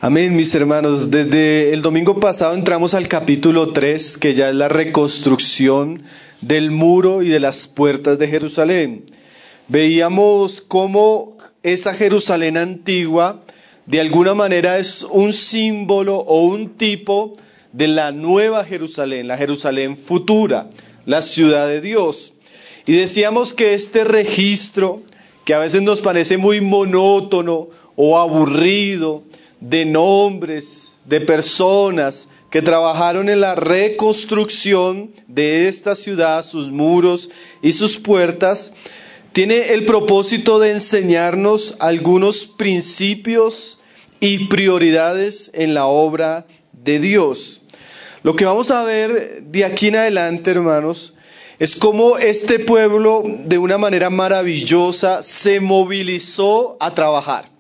Amén, mis hermanos. Desde el domingo pasado entramos al capítulo 3, que ya es la reconstrucción del muro y de las puertas de Jerusalén. Veíamos cómo esa Jerusalén antigua de alguna manera es un símbolo o un tipo de la nueva Jerusalén, la Jerusalén futura, la ciudad de Dios. Y decíamos que este registro, que a veces nos parece muy monótono o aburrido, de nombres, de personas que trabajaron en la reconstrucción de esta ciudad, sus muros y sus puertas, tiene el propósito de enseñarnos algunos principios y prioridades en la obra de Dios. Lo que vamos a ver de aquí en adelante, hermanos, es cómo este pueblo de una manera maravillosa se movilizó a trabajar.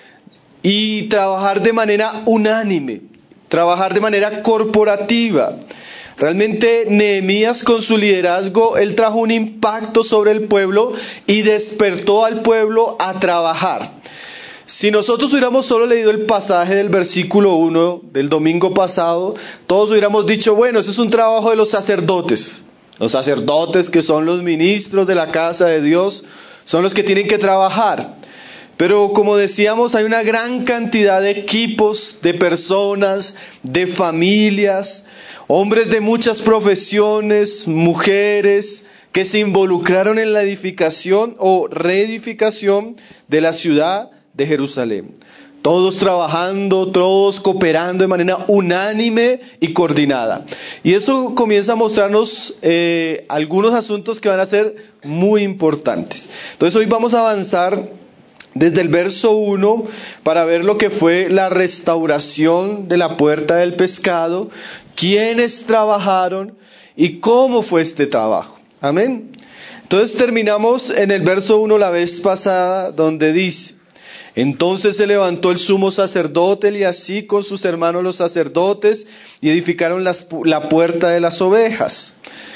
Y trabajar de manera unánime, trabajar de manera corporativa. Realmente Nehemías, con su liderazgo, él trajo un impacto sobre el pueblo y despertó al pueblo a trabajar. Si nosotros hubiéramos solo leído el pasaje del versículo 1 del domingo pasado, todos hubiéramos dicho, bueno, ese es un trabajo de los sacerdotes. Los sacerdotes, que son los ministros de la casa de Dios, son los que tienen que trabajar. Pero como decíamos, hay una gran cantidad de equipos, de personas, de familias, hombres de muchas profesiones, mujeres, que se involucraron en la edificación o reedificación de la ciudad de Jerusalén. Todos trabajando, todos cooperando de manera unánime y coordinada. Y eso comienza a mostrarnos algunos asuntos que van a ser muy importantes. Entonces hoy vamos a avanzar desde el verso 1 para ver lo que fue la restauración de la puerta del pescado, quiénes trabajaron y cómo fue este trabajo. Amén. Entonces terminamos en el verso 1 la vez pasada, donde dice: entonces se levantó el sumo sacerdote y así con sus hermanos los sacerdotes y edificaron la puerta de las ovejas.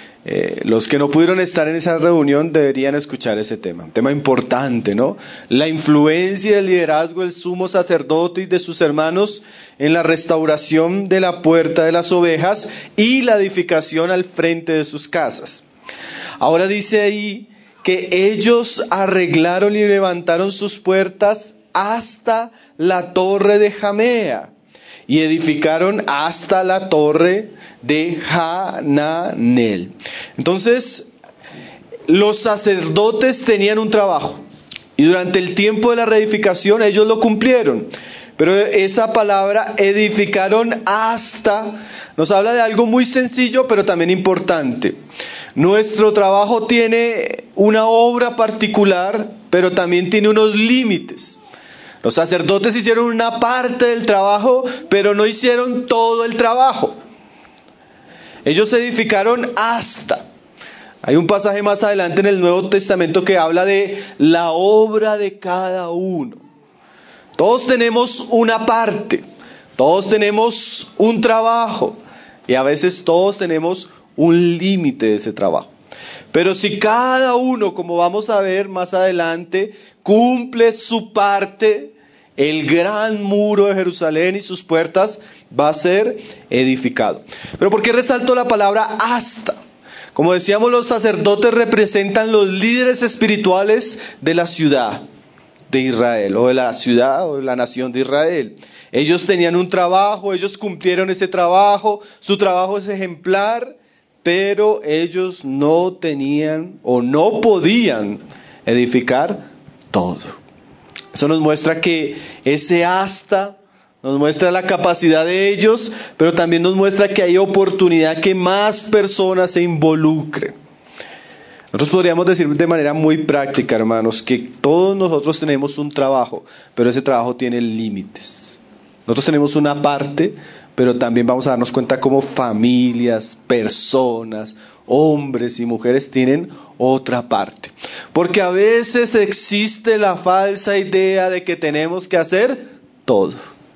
Los que no pudieron estar en esa reunión deberían escuchar ese tema, un tema importante, ¿no? La influencia y el liderazgo del sumo sacerdote y de sus hermanos en la restauración de la puerta de las ovejas y la edificación al frente de sus casas. Ahora dice ahí que ellos arreglaron y levantaron sus puertas hasta la torre de Jamea y edificaron hasta la torre de Hananel. Entonces, los sacerdotes tenían un trabajo y durante el tiempo de la reedificación ellos lo cumplieron. Pero esa palabra edificaron hasta nos habla de algo muy sencillo pero también importante. Nuestro trabajo tiene una obra particular, pero también tiene unos límites. Los sacerdotes hicieron una parte del trabajo, pero no hicieron todo el trabajo. Ellos edificaron hasta. Hay un pasaje más adelante en el Nuevo Testamento que habla de la obra de cada uno. Todos tenemos una parte, todos tenemos un trabajo y a veces todos tenemos un límite de ese trabajo. Pero si cada uno, como vamos a ver más adelante, cumple su parte, el gran muro de Jerusalén y sus puertas va a ser edificado. Pero ¿por qué resalto la palabra hasta? Como decíamos, los sacerdotes representan los líderes espirituales de la ciudad de Israel, o de la ciudad o de la nación de Israel. Ellos tenían un trabajo, ellos cumplieron ese trabajo, su trabajo es ejemplar, pero ellos no tenían o no podían edificar todo. Eso nos muestra que ese hasta nos muestra la capacidad de ellos, pero también nos muestra que hay oportunidad que más personas se involucren. Nosotros podríamos decir de manera muy práctica, hermanos, que todos nosotros tenemos un trabajo, pero ese trabajo tiene límites. Nosotros tenemos una parte, pero también vamos a darnos cuenta cómo familias, personas, hombres y mujeres tienen otra parte. Porque a veces existe la falsa idea de que tenemos que hacer todo.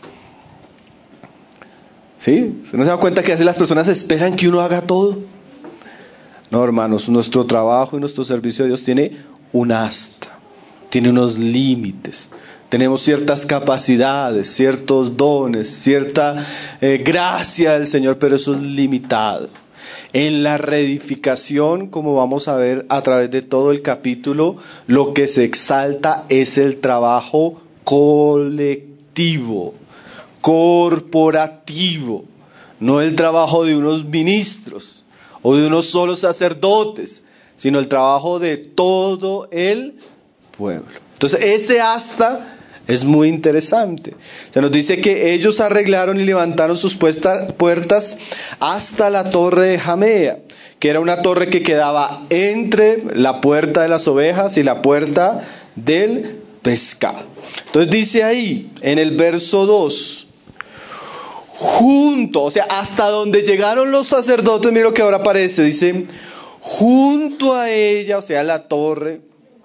¿Sí? ¿Se nos da cuenta que a veces las personas esperan que uno haga todo? No, hermanos, nuestro trabajo y nuestro servicio a Dios tiene un hasta. tiene unos límites. Tenemos ciertas capacidades, ciertos dones, cierta gracia del Señor, pero eso es limitado. En la reedificación, como vamos a ver a través de todo el capítulo, lo que se exalta es el trabajo colectivo, corporativo, no el trabajo de unos ministros o de unos solos sacerdotes, sino el trabajo de todo el pueblo. Entonces ese hasta es muy interesante. Se nos dice que ellos arreglaron y levantaron sus puertas hasta la torre de Jamea, que era una torre que quedaba entre la puerta de las ovejas y la puerta del pescado. Entonces dice ahí en el verso 2, junto, o sea, hasta donde llegaron los sacerdotes, mira lo que ahora aparece, dice, junto a ella, o sea, la torre,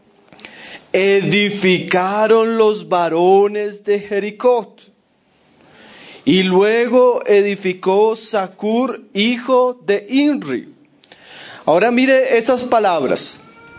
edificaron los varones de Jericó. Y luego edificó Zacur, hijo de Imri. Ahora mire esas palabras.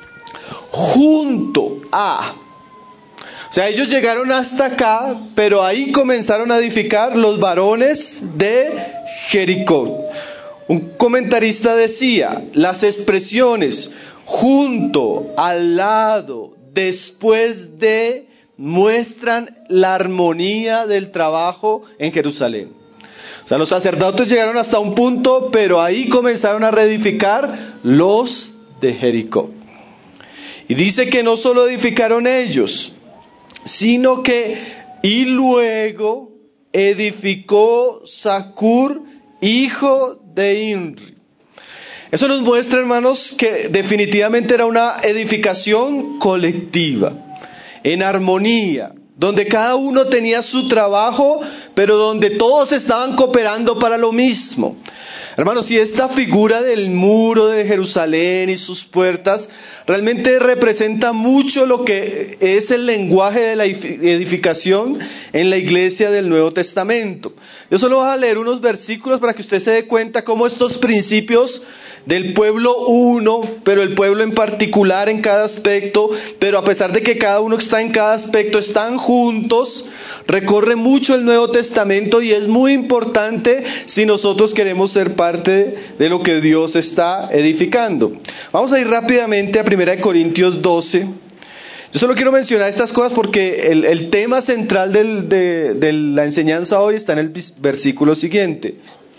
Junto a. O sea, ellos llegaron hasta acá, pero ahí comenzaron a edificar los varones de Jericó. Un comentarista decía, las expresiones junto, al lado, después de, muestran la armonía del trabajo en Jerusalén. O sea, los sacerdotes llegaron hasta un punto, pero ahí comenzaron a reedificar los de Jericó. Y dice que no solo edificaron ellos, sino que, y luego edificó Zacur, hijo de Imri. Eso nos muestra, hermanos, que definitivamente era una edificación colectiva, en armonía, donde cada uno tenía su trabajo, pero donde todos estaban cooperando para lo mismo. Hermanos, y esta figura del muro de Jerusalén y sus puertas realmente representa mucho lo que es el lenguaje de la edificación en la iglesia del Nuevo Testamento. Yo solo voy a leer unos versículos para que usted se dé cuenta cómo estos principios del pueblo uno, pero el pueblo en particular en cada aspecto, pero a pesar de que cada uno está en cada aspecto, están juntos, recorre mucho el Nuevo Testamento y es muy importante si nosotros queremos ser parte de lo que Dios está edificando. Vamos a ir rápidamente a 1 Corintios 12. Yo solo quiero mencionar estas cosas porque el tema central de la enseñanza hoy está en el versículo siguiente.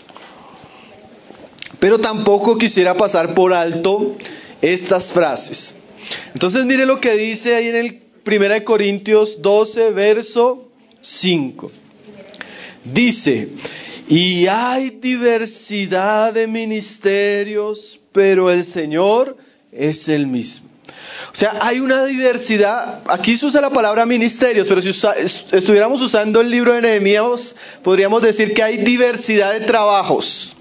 Pero tampoco quisiera pasar por alto estas frases. Entonces mire lo que dice ahí en el 1 Corintios 12, verso 5. Dice, y hay diversidad de ministerios, pero el Señor es el mismo. O sea, hay una diversidad. Aquí se usa la palabra ministerios, pero si estuviéramos usando el libro de Nehemías, podríamos decir que hay diversidad de trabajos.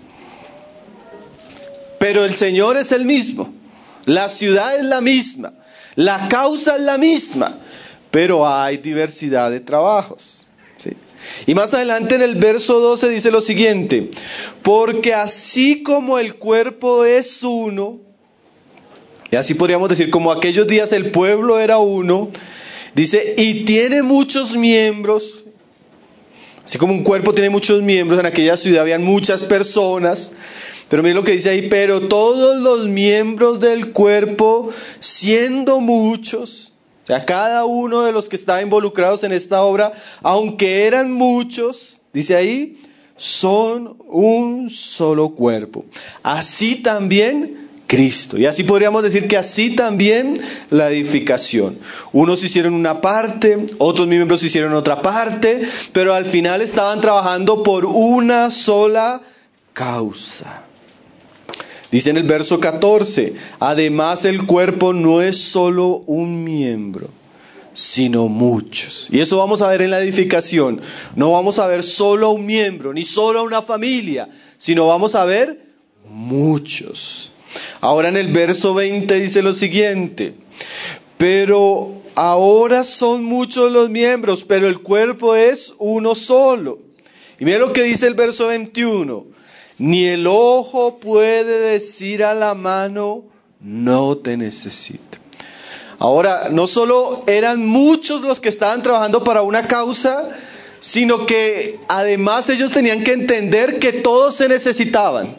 Pero el Señor es el mismo, la ciudad es la misma, la causa es la misma, pero hay diversidad de trabajos. ¿Sí? Y más adelante en el verso 12 dice lo siguiente, porque así como el cuerpo es uno, y así podríamos decir, como aquellos días el pueblo era uno, dice, y tiene muchos miembros, así como un cuerpo tiene muchos miembros, en aquella ciudad habían muchas personas. Pero miren lo que dice ahí, pero todos los miembros del cuerpo, siendo muchos, o sea, cada uno de los que estaban involucrados en esta obra, aunque eran muchos, dice ahí, son un solo cuerpo. Así también Cristo. Y así podríamos decir que así también la edificación. Unos hicieron una parte, otros miembros hicieron otra parte, pero al final estaban trabajando por una sola causa. Dice en el verso 14, además el cuerpo no es solo un miembro, sino muchos. Y eso vamos a ver en la edificación. No vamos a ver solo un miembro, ni solo una familia, sino vamos a ver muchos. Ahora en el verso 20 dice lo siguiente, pero ahora son muchos los miembros, pero el cuerpo es uno solo. Y mira lo que dice el verso 21. Ni el ojo puede decir a la mano, no te necesito. Ahora, no solo eran muchos los que estaban trabajando para una causa, sino que además ellos tenían que entender que todos se necesitaban.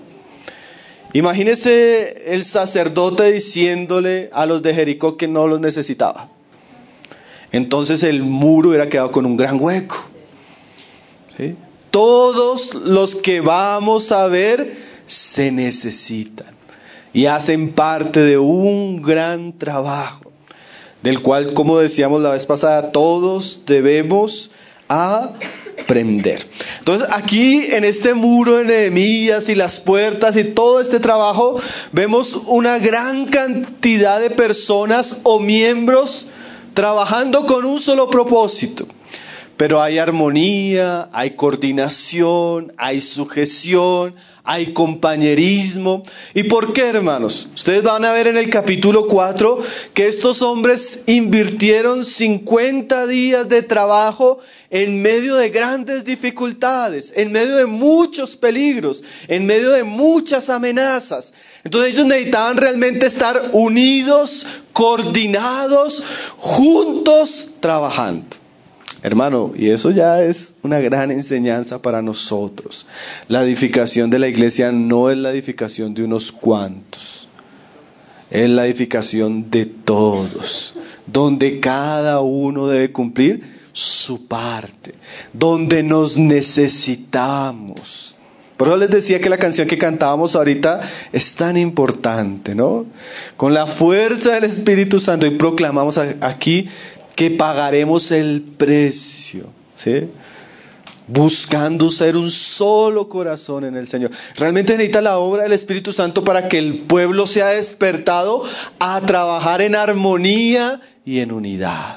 Imagínese el sacerdote diciéndole a los de Jericó que no los necesitaba. Entonces el muro hubiera quedado con un gran hueco. ¿Sí? Todos los que vamos a ver se necesitan y hacen parte de un gran trabajo, del cual, como decíamos la vez pasada, todos debemos aprender. Entonces aquí en este muro de Nehemías y las puertas y todo este trabajo, vemos una gran cantidad de personas o miembros trabajando con un solo propósito. Pero hay armonía, hay coordinación, hay sujeción, hay compañerismo. ¿Y por qué, hermanos? Ustedes van a ver en el capítulo 4 que estos hombres invirtieron 50 días de trabajo en medio de grandes dificultades, en medio de muchos peligros, en medio de muchas amenazas. Entonces ellos necesitaban realmente estar unidos, coordinados, juntos, trabajando. Hermano, y eso ya es una gran enseñanza para nosotros. La edificación de la iglesia no es la edificación de unos cuantos. Es la edificación de todos, donde cada uno debe cumplir su parte, donde nos necesitamos. Por eso les decía que la canción que cantábamos ahorita es tan importante, ¿no? Con la fuerza del Espíritu Santo y proclamamos aquí que pagaremos el precio, ¿sí? Buscando ser un solo corazón en el Señor. Realmente necesita la obra del Espíritu Santo para que el pueblo sea despertado a trabajar en armonía y en unidad,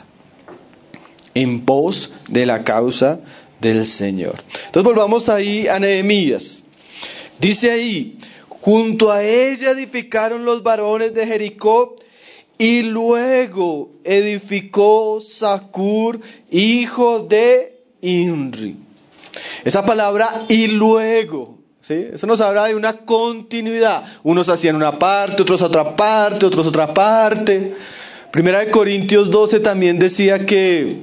en pos de la causa del Señor. Entonces volvamos ahí a Nehemías. Dice ahí: junto a ella edificaron los varones de Jericó, y luego edificó Zacur, hijo de Imri. Esa palabra "y luego", ¿sí? Eso nos habla de una continuidad. Unos hacían una parte, otros otra parte, otros otra parte. Primera de Corintios 12 también decía que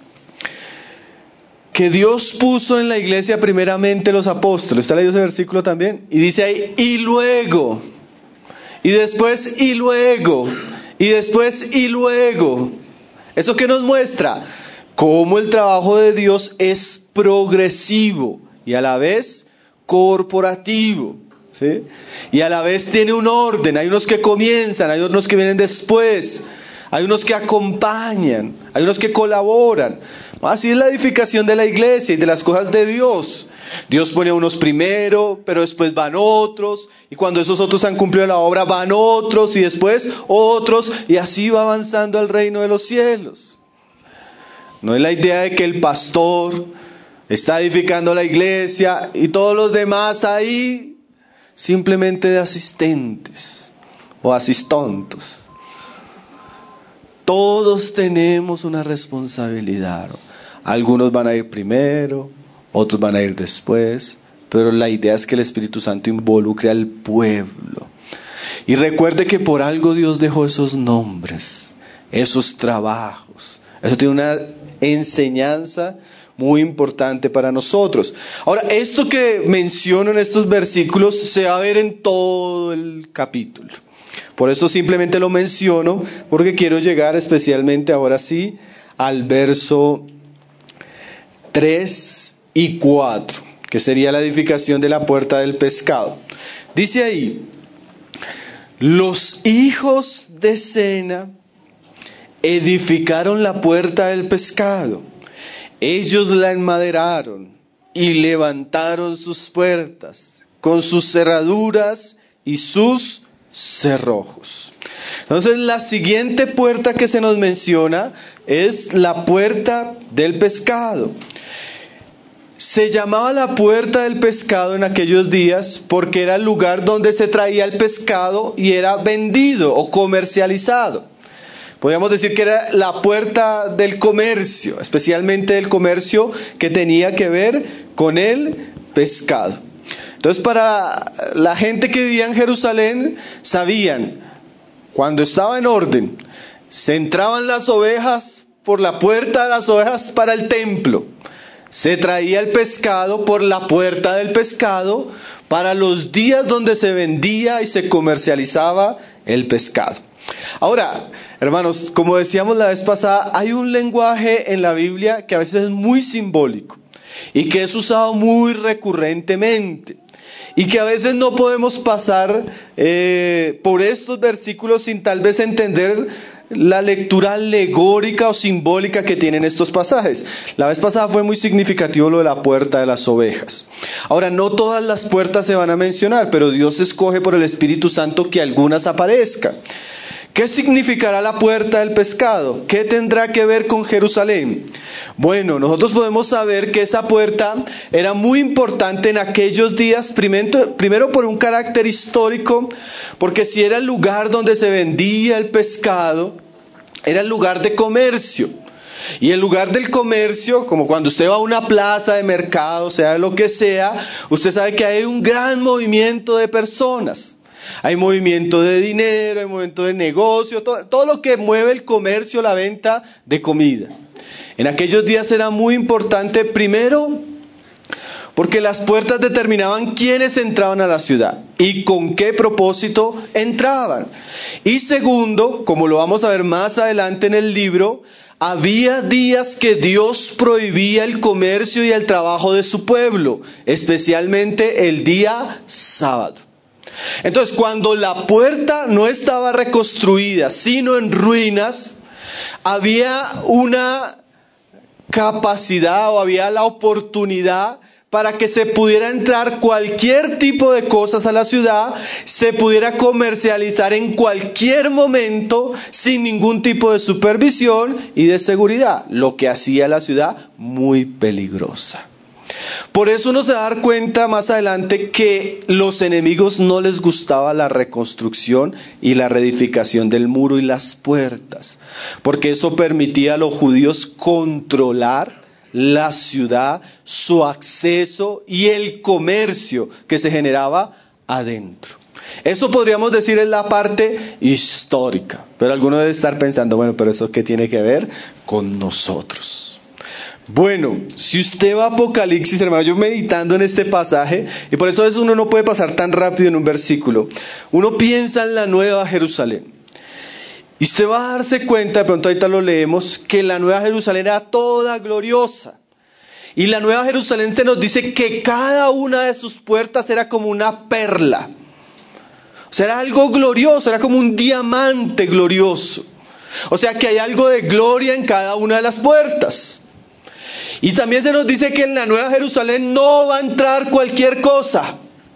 Dios puso en la iglesia primeramente los apóstoles. ¿Usted ha leído ese versículo también? Y dice ahí "y luego", y después "y luego", y después "y luego". ¿Eso qué nos muestra? Cómo el trabajo de Dios es progresivo y a la vez corporativo, ¿sí? Y a la vez tiene un orden. Hay unos que comienzan, hay otros que vienen después, hay unos que acompañan, hay unos que colaboran. Así es la edificación de la iglesia y de las cosas de Dios. Dios pone a unos primero, pero después van otros, y cuando esos otros han cumplido la obra van otros, y después otros, y así va avanzando el reino de los cielos. No es la idea de que el pastor está edificando la iglesia y todos los demás ahí simplemente de asistentes o asistontos. Todos tenemos una responsabilidad. Algunos van a ir primero, otros van a ir después, pero la idea es que el Espíritu Santo involucre al pueblo. Y recuerde que por algo Dios dejó esos nombres, esos trabajos. Eso tiene una enseñanza muy importante para nosotros. Ahora, esto que menciono en estos versículos se va a ver en todo el capítulo. Por eso simplemente lo menciono, porque quiero llegar especialmente ahora sí al verso 3 y 4, que sería la edificación de la puerta del pescado. Dice ahí: los hijos de Sena edificaron la puerta del pescado. Ellos la enmaderaron y levantaron sus puertas con sus cerraduras y sus cerrojos. Entonces la siguiente puerta que se nos menciona es la puerta del pescado. Se llamaba la puerta del pescado en aquellos días porque era el lugar donde se traía el pescado y era vendido o comercializado. Podríamos decir que era la puerta del comercio, especialmente del comercio que tenía que ver con el pescado. Entonces, para la gente que vivía en Jerusalén, sabían, cuando estaba en orden, se entraban las ovejas por la puerta de las ovejas para el templo. Se traía el pescado por la puerta del pescado para los días donde se vendía y se comercializaba el pescado. Ahora, hermanos, como decíamos la vez pasada, hay un lenguaje en la Biblia que a veces es muy simbólico y que es usado muy recurrentemente y que a veces no podemos pasar por estos versículos sin tal vez entender la lectura alegórica o simbólica que tienen estos pasajes. La vez pasada fue muy significativo lo de la puerta de las ovejas. Ahora, no todas las puertas se van a mencionar, pero Dios escoge por el Espíritu Santo que algunas aparezcan. ¿Qué significará la puerta del pescado? ¿Qué tendrá que ver con Jerusalén? Bueno, nosotros podemos saber que esa puerta era muy importante en aquellos días, primero por un carácter histórico, porque si era el lugar donde se vendía el pescado, era el lugar de comercio. Y el lugar del comercio, como cuando usted va a una plaza de mercado, sea lo que sea, usted sabe que hay un gran movimiento de personas. Hay movimiento de dinero, hay movimiento de negocio, todo lo que mueve el comercio, la venta de comida. En aquellos días era muy importante, primero, porque las puertas determinaban quiénes entraban a la ciudad y con qué propósito entraban. Y segundo, como lo vamos a ver más adelante en el libro, había días que Dios prohibía el comercio y el trabajo de su pueblo, especialmente el día sábado. Entonces, cuando la puerta no estaba reconstruida, sino en ruinas, había una capacidad o había la oportunidad para que se pudiera entrar cualquier tipo de cosas a la ciudad, se pudiera comercializar en cualquier momento sin ningún tipo de supervisión y de seguridad, lo que hacía la ciudad muy peligrosa. Por eso uno se va a dar cuenta más adelante que los enemigos no les gustaba la reconstrucción y la reedificación del muro y las puertas, porque eso permitía a los judíos controlar la ciudad, su acceso y el comercio que se generaba adentro. Eso podríamos decir es la parte histórica, pero alguno debe estar pensando, bueno, pero ¿eso qué tiene que ver con nosotros? Bueno, si usted va a Apocalipsis, hermano, yo meditando en este pasaje, y por eso a veces uno no puede pasar tan rápido en un versículo, uno piensa en la Nueva Jerusalén. Y usted va a darse cuenta, de pronto ahorita lo leemos, que la Nueva Jerusalén era toda gloriosa. Y la Nueva Jerusalén se nos dice que cada una de sus puertas era como una perla. O sea, era algo glorioso, era como un diamante glorioso. O sea, que hay algo de gloria en cada una de las puertas. Y también se nos dice que en la Nueva Jerusalén no va a entrar cualquier cosa.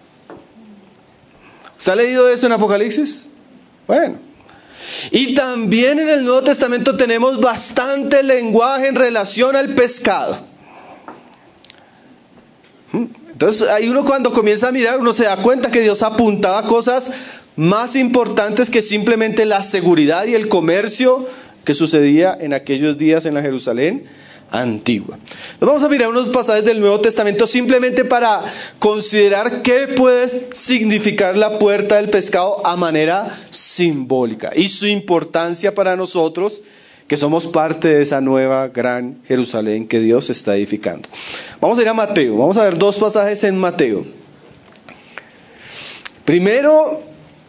¿Usted ha leído eso en Apocalipsis? Bueno. Y también en el Nuevo Testamento tenemos bastante lenguaje en relación al pescado. Entonces, ahí uno cuando comienza a mirar, uno se da cuenta que Dios apuntaba cosas más importantes que simplemente la seguridad y el comercio que sucedía en aquellos días en la Jerusalén antigua. Entonces vamos a mirar unos pasajes del Nuevo Testamento simplemente para considerar qué puede significar la puerta del pescado a manera simbólica y su importancia para nosotros que somos parte de esa nueva gran Jerusalén que Dios está edificando. Vamos a ir a Mateo, vamos a ver dos pasajes en Mateo. Primero,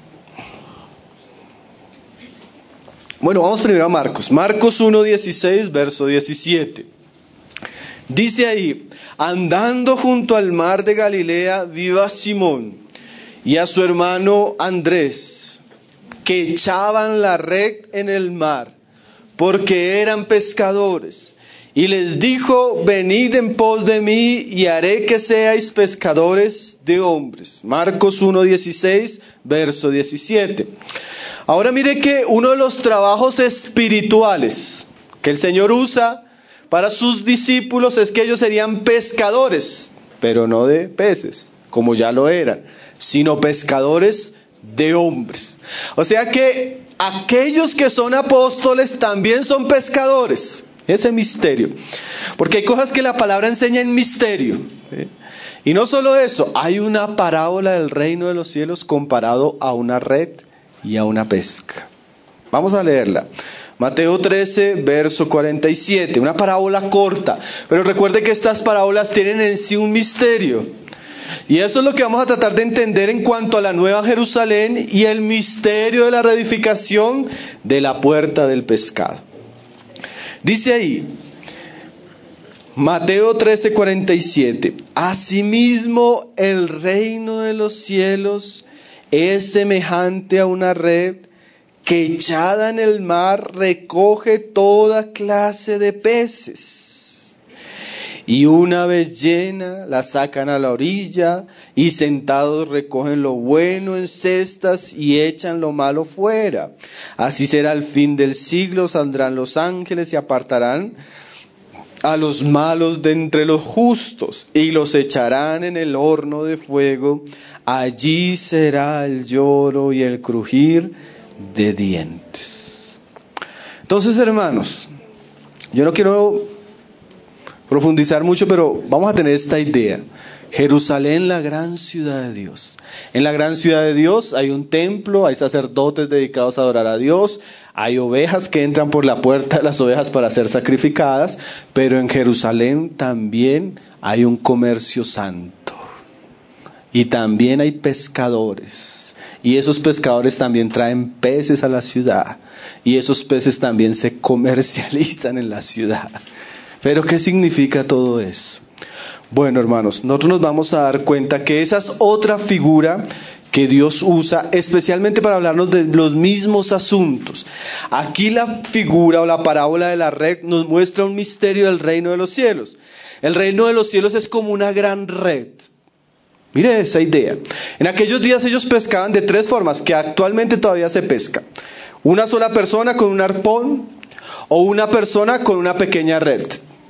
vamos primero a Marcos. Marcos 1:16, verso 17. Dice ahí, andando junto al mar de Galilea, vio a Simón y a su hermano Andrés, que echaban la red en el mar, porque eran pescadores. Y les dijo, venid en pos de mí, y haré que seáis pescadores de hombres. Marcos 1:16, verso 17. Ahora mire que uno de los trabajos espirituales que el Señor usa para sus discípulos es que ellos serían pescadores, pero no de peces, como ya lo eran, sino pescadores de hombres. O sea que aquellos que son apóstoles también son pescadores. Ese misterio. Porque hay cosas que la palabra enseña en misterio. ¿Sí? Y no solo eso, hay una parábola del reino de los cielos comparado a una red y a una pesca. Vamos a leerla. Mateo 13, verso 47, una parábola corta, pero recuerde que estas parábolas tienen en sí un misterio. Y eso es lo que vamos a tratar de entender en cuanto a la Nueva Jerusalén y el misterio de la reedificación de la puerta del pescado. Dice ahí, Mateo 13, 47, asimismo el reino de los cielos es semejante a una red que echada en el mar recoge toda clase de peces. Y una vez llena, la sacan a la orilla y sentados recogen lo bueno en cestas y echan lo malo fuera. Así será el fin del siglo, saldrán los ángeles y apartarán a los malos de entre los justos y los echarán en el horno de fuego. Allí será el lloro y el crujir de dientes. Entonces, hermanos, yo no quiero profundizar mucho, pero vamos a tener esta idea. Jerusalén, la gran ciudad de Dios. En la gran ciudad de Dios hay un templo, hay sacerdotes dedicados a adorar a Dios, hay ovejas que entran por la puerta de las ovejas para ser sacrificadas, pero en Jerusalén también hay un comercio santo. Y también hay pescadores. Y esos pescadores también traen peces a la ciudad. Y esos peces también se comercializan en la ciudad. Pero ¿qué significa todo eso? Bueno, hermanos, nosotros nos vamos a dar cuenta que esa es otra figura que Dios usa especialmente para hablarnos de los mismos asuntos. Aquí la figura o la parábola de la red nos muestra un misterio del reino de los cielos. El reino de los cielos es como una gran red. Mire esa idea. En aquellos días ellos pescaban de tres formas que actualmente todavía se pesca. Una sola persona con un arpón o una persona con una pequeña red.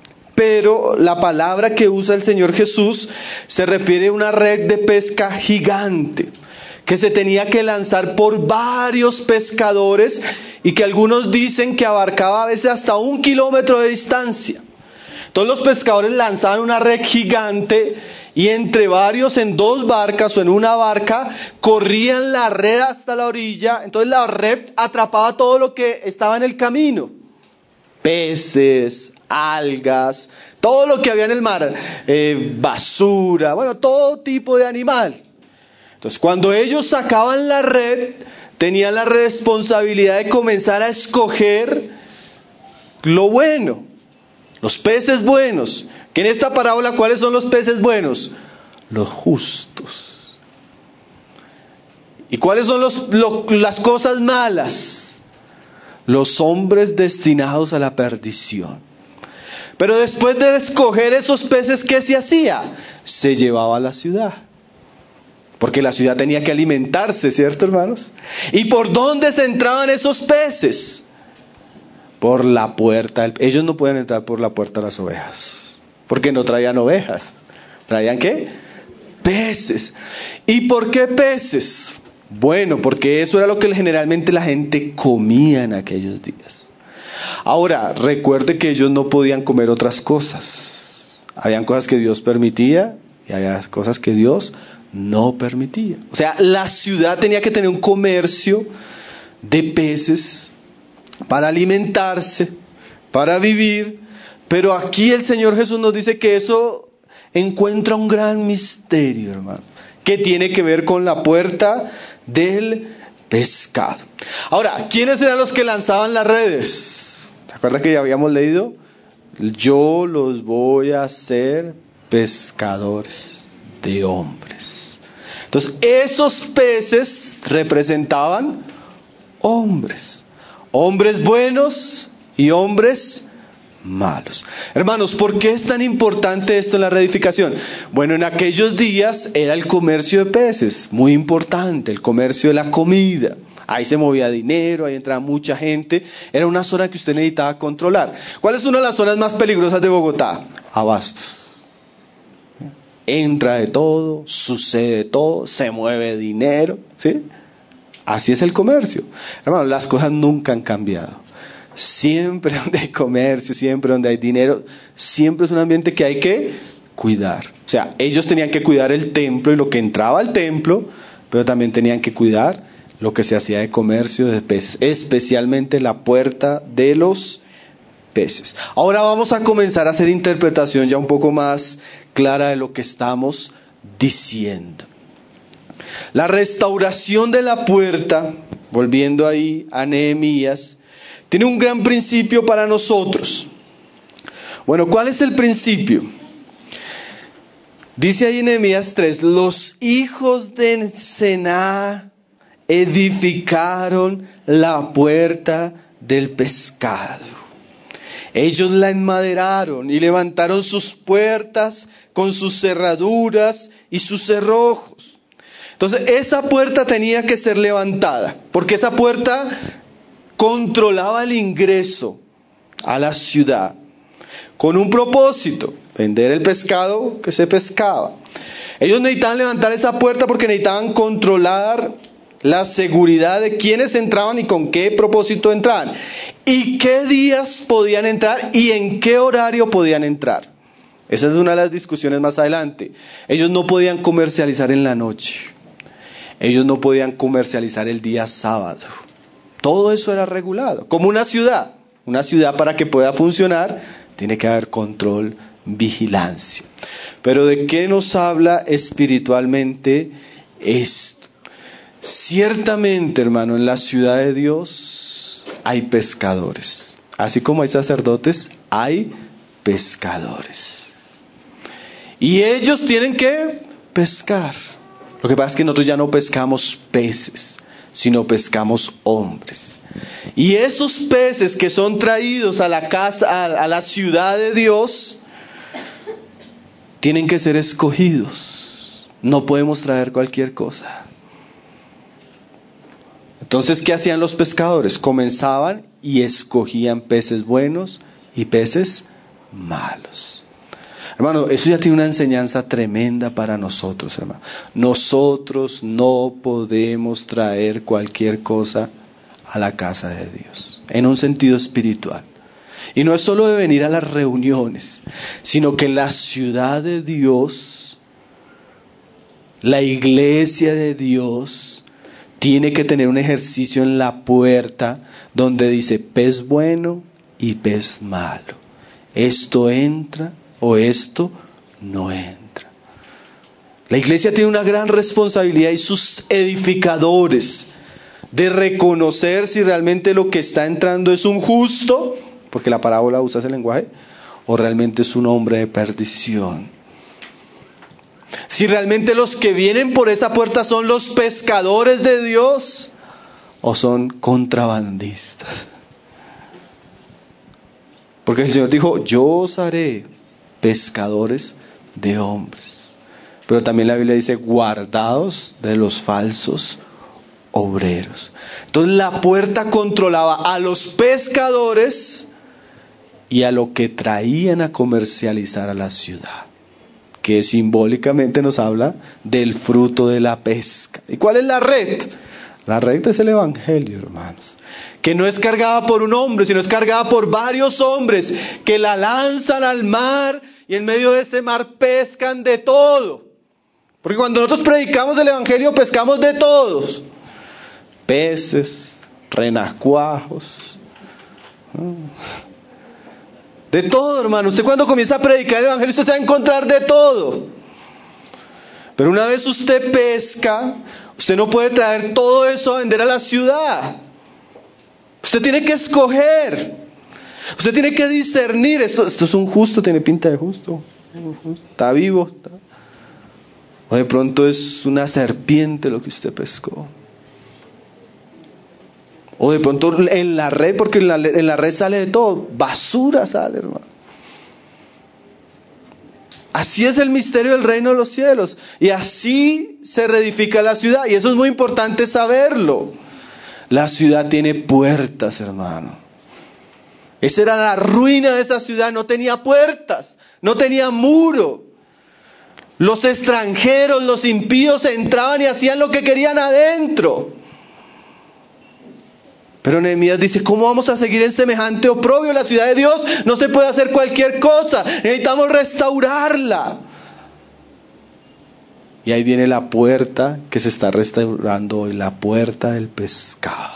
Pero la palabra que usa el Señor Jesús se refiere a una red de pesca gigante que se tenía que lanzar por varios pescadores y que algunos dicen que abarcaba a veces hasta 1 kilómetro de distancia. Entonces los pescadores lanzaban una red gigante y entre varios en 2 barcas o en una barca corrían la red hasta la orilla. Entonces la red atrapaba todo lo que estaba en el camino. Peces, algas, todo lo que había en el mar, basura, bueno, todo tipo de animal. Entonces, cuando ellos sacaban la red, tenían la responsabilidad de comenzar a escoger lo bueno, los peces buenos. Que en esta parábola, ¿cuáles son los peces buenos? Los justos. ¿Y cuáles son las cosas malas? Los hombres destinados a la perdición. Pero después de escoger esos peces, ¿qué se hacía? Se llevaba a la ciudad. Porque la ciudad tenía que alimentarse, ¿cierto, hermanos? ¿Y por dónde se entraban esos peces? Por la puerta. Ellos no pueden entrar por la puerta de las ovejas, porque no traían ovejas. ¿Traían qué? Peces. ¿Y por qué peces? Bueno, porque eso era lo que generalmente la gente comía en aquellos días. Ahora, recuerde que ellos no podían comer otras cosas. Habían cosas que Dios permitía y había cosas que Dios no permitía. O sea, la ciudad tenía que tener un comercio de peces para alimentarse, para vivir. Pero aquí el Señor Jesús nos dice que eso encuentra un gran misterio, hermano, que tiene que ver con la puerta del pescado. Ahora, ¿quiénes eran los que lanzaban las redes? ¿Se acuerdan que ya habíamos leído? Yo los voy a hacer pescadores de hombres. Entonces, esos peces representaban hombres. Hombres buenos y hombres malos. Hermanos, ¿por qué es tan importante esto en la reedificación? Bueno, en aquellos días era el comercio de peces, muy importante, el comercio de la comida. Ahí se movía dinero, ahí entraba mucha gente. Era una zona que usted necesitaba controlar. ¿Cuál es una de las zonas más peligrosas de Bogotá? Abastos. Entra de todo, sucede de todo, se mueve dinero, ¿sí? Así es el comercio. Hermanos, las cosas nunca han cambiado. Siempre donde hay comercio, siempre donde hay dinero, siempre es un ambiente que hay que cuidar. O sea, ellos tenían que cuidar el templo y lo que entraba al templo, pero también tenían que cuidar lo que se hacía de comercio de peces, especialmente la puerta de los peces. Ahora vamos a comenzar a hacer interpretación ya un poco más clara de lo que estamos diciendo. La restauración de la puerta, volviendo ahí a Nehemías, tiene un gran principio para nosotros. Bueno, ¿cuál es el principio? Dice ahí en Nehemías 3, los hijos de Sená edificaron la puerta del pescado. Ellos la enmaderaron y levantaron sus puertas con sus cerraduras y sus cerrojos. Entonces esa puerta tenía que ser levantada, porque esa puerta controlaba el ingreso a la ciudad, con un propósito, vender el pescado que se pescaba. Ellos necesitaban levantar esa puerta porque necesitaban controlar la seguridad de quiénes entraban y con qué propósito entraban, y qué días podían entrar y en qué horario podían entrar. Esa es una de las discusiones más adelante. Ellos no podían comercializar en la noche. Ellos no podían comercializar el día sábado. Todo eso era regulado. Como una ciudad para que pueda funcionar, tiene que haber control, vigilancia. Pero ¿de qué nos habla espiritualmente esto? Ciertamente, hermano, en la ciudad de Dios hay pescadores. Así como hay sacerdotes, hay pescadores. Y ellos tienen que pescar. Lo que pasa es que nosotros ya no pescamos peces, sino pescamos hombres. Y esos peces que son traídos a la casa, a la ciudad de Dios, tienen que ser escogidos. No podemos traer cualquier cosa. Entonces, ¿qué hacían los pescadores? Comenzaban y escogían peces buenos y peces malos. Hermano, eso ya tiene una enseñanza tremenda para nosotros, hermano. Nosotros no podemos traer cualquier cosa a la casa de Dios, en un sentido espiritual. Y no es solo de venir a las reuniones, sino que la ciudad de Dios, la iglesia de Dios, tiene que tener un ejercicio en la puerta donde dice pez bueno y pez malo. Esto entra o esto no entra. La iglesia tiene una gran responsabilidad y sus edificadores de reconocer si realmente lo que está entrando es un justo, porque la parábola usa ese lenguaje, o realmente es un hombre de perdición. Si realmente los que vienen por esa puerta son los pescadores de Dios o son contrabandistas. Porque el Señor dijo, yo os haré pescadores de hombres. Pero también la Biblia dice, guardaos de los falsos obreros. Entonces la puerta controlaba a los pescadores y a lo que traían a comercializar a la ciudad, que simbólicamente nos habla del fruto de la pesca. ¿Y cuál es la red? La red es el evangelio, hermanos, que no es cargada por un hombre, sino es cargada por varios hombres que la lanzan al mar y en medio de ese mar pescan de todo. Porque cuando nosotros predicamos el evangelio, pescamos de todos: peces, renacuajos, de todo, hermano. Usted cuando comienza a predicar el evangelio, usted se va a encontrar de todo. Pero una vez usted pesca, usted no puede traer todo eso a vender a la ciudad. Usted tiene que escoger. Usted tiene que discernir. Esto es un justo, tiene pinta de justo. Está vivo. O de pronto es una serpiente lo que usted pescó. O de pronto en la red, porque en la red sale de todo. Basura sale, hermano. Así es el misterio del reino de los cielos. Y así se reedifica la ciudad. Y eso es muy importante saberlo. La ciudad tiene puertas, hermano. Esa era la ruina de esa ciudad. No tenía puertas. No tenía muro. Los extranjeros, los impíos entraban y hacían lo que querían adentro. Pero Nehemías dice, ¿cómo vamos a seguir en semejante oprobio? La ciudad de Dios no se puede hacer cualquier cosa. Necesitamos restaurarla. Y ahí viene la puerta que se está restaurando hoy, la puerta del pescado.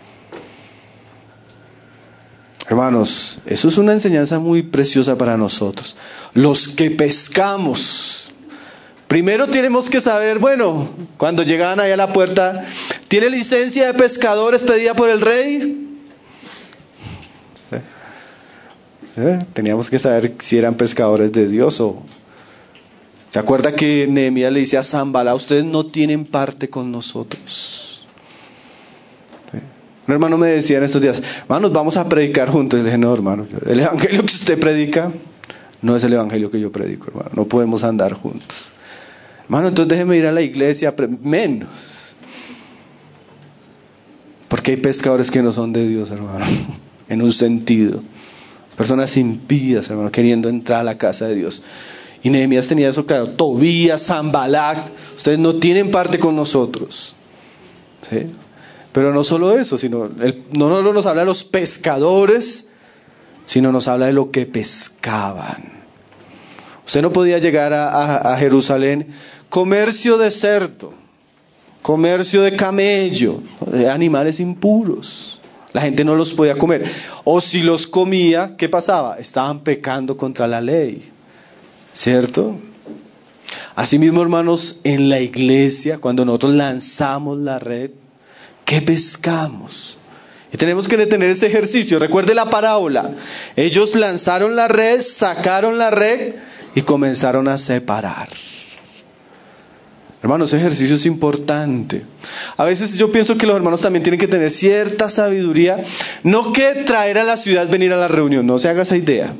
Hermanos, eso es una enseñanza muy preciosa para nosotros. Los que pescamos, primero tenemos que saber, bueno, cuando llegaban ahí a la puerta, ¿tiene licencia de pescadores pedida por el rey? Teníamos que saber si eran pescadores de Dios o... ¿Se acuerda que Nehemías le dice a Sanbalá, ustedes no tienen parte con nosotros? Un hermano me decía en estos días, hermanos, vamos a predicar juntos. Y le dije, no, hermano, el evangelio que usted predica no es el evangelio que yo predico, hermano. No podemos andar juntos. Hermano, entonces déjeme ir a la iglesia, menos. Porque hay pescadores que no son de Dios, hermano, en un sentido. Personas impías, hermano, queriendo entrar a la casa de Dios. Y Nehemías tenía eso claro. Tobías, Sanbalá, ustedes no tienen parte con nosotros. ¿Sí? Pero no solo eso, sino no solo nos habla de los pescadores, sino nos habla de lo que pescaban. Usted no podía llegar a Jerusalén, comercio de cerdo, comercio de camello, de animales impuros. La gente no los podía comer. O si los comía, ¿qué pasaba? Estaban pecando contra la ley. ¿Cierto? Asimismo, hermanos, en la iglesia, cuando nosotros lanzamos la red, ¿qué pescamos? Y tenemos que detener ese ejercicio. Recuerde la parábola. Ellos lanzaron la red, sacaron la red y comenzaron a separar. Hermanos, ese ejercicio es importante. A veces yo pienso que los hermanos también tienen que tener cierta sabiduría. No que traer a la ciudad, venir a la reunión, no se haga esa idea.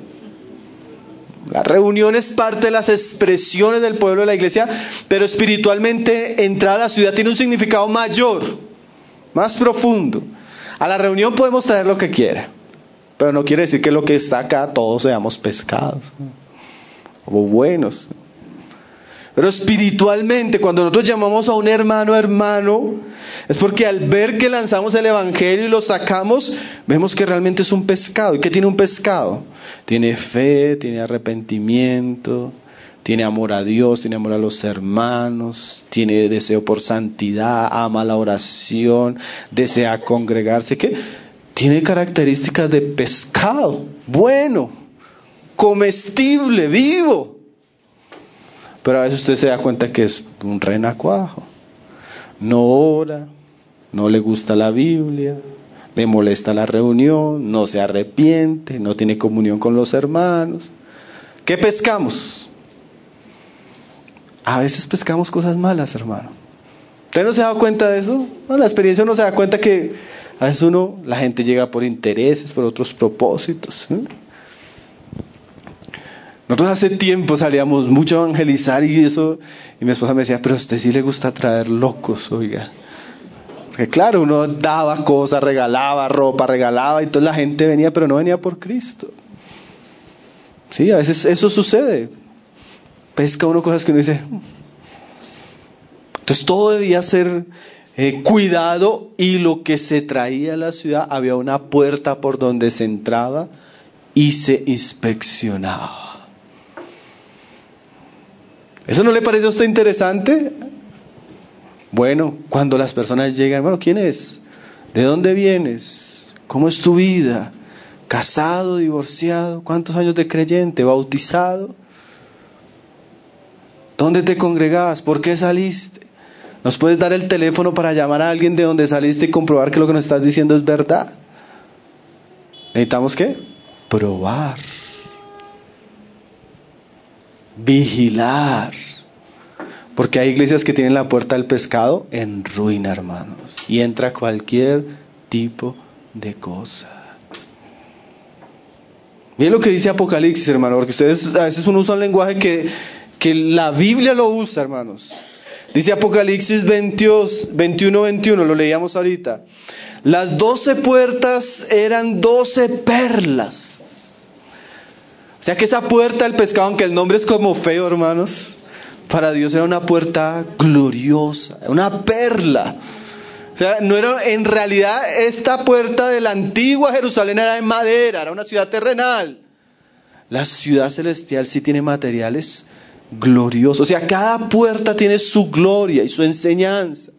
La reunión es parte de las expresiones del pueblo de la iglesia, pero espiritualmente entrar a la ciudad tiene un significado mayor, más profundo. A la reunión podemos traer lo que quiera, pero no quiere decir que lo que está acá todos seamos pescados o buenos. Pero espiritualmente, cuando nosotros llamamos a un hermano, es porque al ver que lanzamos el evangelio y lo sacamos, vemos que realmente es un pescado. ¿Y qué tiene un pescado? Tiene fe, tiene arrepentimiento, tiene amor a Dios, tiene amor a los hermanos, tiene deseo por santidad, ama la oración, desea congregarse. ¿Qué? Tiene características de pescado, bueno, comestible, vivo. Pero a veces usted se da cuenta que es un renacuajo. No ora, no le gusta la Biblia, le molesta la reunión, no se arrepiente, no tiene comunión con los hermanos. ¿Qué pescamos? A veces pescamos cosas malas, hermano. ¿Usted no se ha dado cuenta de eso? No, la experiencia uno se da cuenta que a veces la gente llega por intereses, por otros propósitos. Nosotros hace tiempo salíamos mucho a evangelizar y mi esposa me decía, pero a usted sí le gusta traer locos, oiga. Porque claro, uno daba cosas, regalaba ropa, regalaba, y entonces la gente venía, pero no venía por Cristo. Sí, a veces eso sucede. Pesca uno cosas que uno dice. Entonces todo debía ser cuidado, y lo que se traía a la ciudad, había una puerta por donde se entraba y se inspeccionaba. ¿Eso no le parece a usted interesante? Bueno, cuando las personas llegan, bueno, ¿quién es? ¿De dónde vienes? ¿Cómo es tu vida? ¿Casado, divorciado? ¿Cuántos años de creyente? ¿Bautizado? ¿Dónde te congregabas? ¿Por qué saliste? ¿Nos puedes dar el teléfono para llamar a alguien de donde saliste y comprobar que lo que nos estás diciendo es verdad? ¿Necesitamos qué? Probar. Vigilar. Porque hay iglesias que tienen la puerta del pescado en ruina, hermanos, y entra cualquier tipo de cosa. Miren lo que dice Apocalipsis, hermano, porque ustedes a veces uno usa un lenguaje que la Biblia lo usa, hermanos. Dice Apocalipsis 21:21, lo leíamos ahorita. Las 12 puertas eran 12 perlas. O sea que esa puerta del pescado, aunque el nombre es como feo, hermanos, para Dios era una puerta gloriosa, una perla. O sea, no era, en realidad esta puerta de la antigua Jerusalén era de madera, era una ciudad terrenal. La ciudad celestial sí tiene materiales glorioso. O sea, cada puerta tiene su gloria y su enseñanza.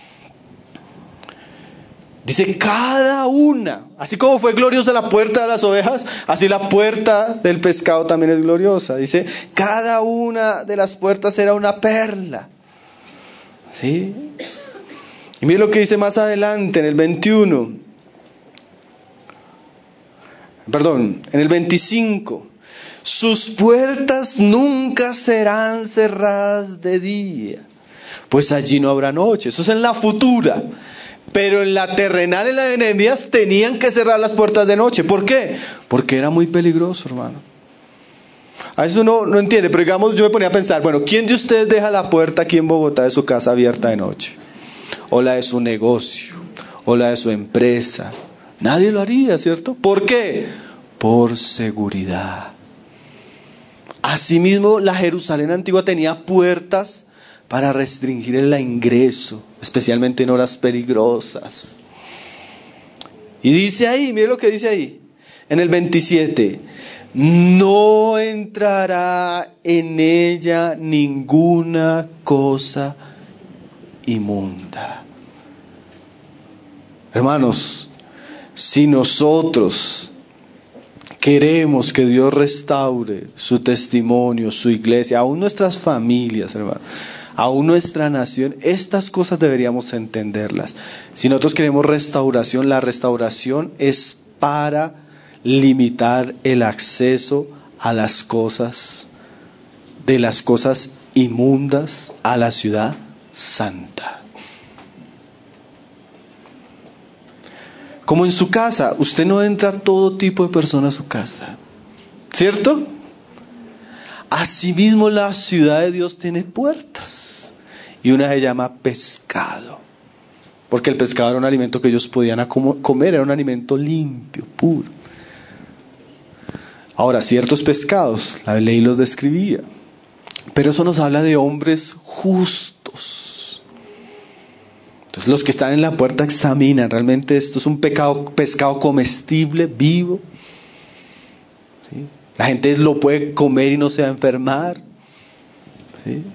Dice cada una, así como fue gloriosa la puerta de las ovejas, así la puerta del pescado también es gloriosa. Dice, cada una de las puertas era una perla. ¿Sí? Y mire lo que dice más adelante en el 21. En el 25. Sus puertas nunca serán cerradas de día, pues allí no habrá noche. Eso es en la futura. Pero en la terrenal, en la de Nehemías, tenían que cerrar las puertas de noche. ¿Por qué? Porque era muy peligroso, hermano. A veces uno no entiende, pero digamos, yo me ponía a pensar, bueno, ¿quién de ustedes deja la puerta aquí en Bogotá de su casa abierta de noche? O la de su negocio, o la de su empresa. Nadie lo haría, ¿cierto? ¿Por qué? Por seguridad. Asimismo, la Jerusalén antigua tenía puertas para restringir el ingreso, especialmente en horas peligrosas. Y dice ahí, mire lo que dice ahí, en el 27, no entrará en ella ninguna cosa inmunda. Hermanos, si nosotros queremos que Dios restaure su testimonio, su iglesia, aún nuestras familias, hermano, aún nuestra nación, estas cosas deberíamos entenderlas. Si nosotros queremos restauración, la restauración es para limitar el acceso a las cosas, de las cosas inmundas a la ciudad santa. Como en su casa, usted no entra a todo tipo de personas a su casa, ¿cierto? Asimismo, la ciudad de Dios tiene puertas, y una se llama pescado, porque el pescado era un alimento que ellos podían comer, era un alimento limpio, puro. Ahora, ciertos pescados, la ley los describía, pero eso nos habla de hombres justos. Entonces los que están en la puerta examinan, realmente esto es un pescado comestible, vivo, ¿sí? La gente lo puede comer y no se va a enfermar, ¿sí?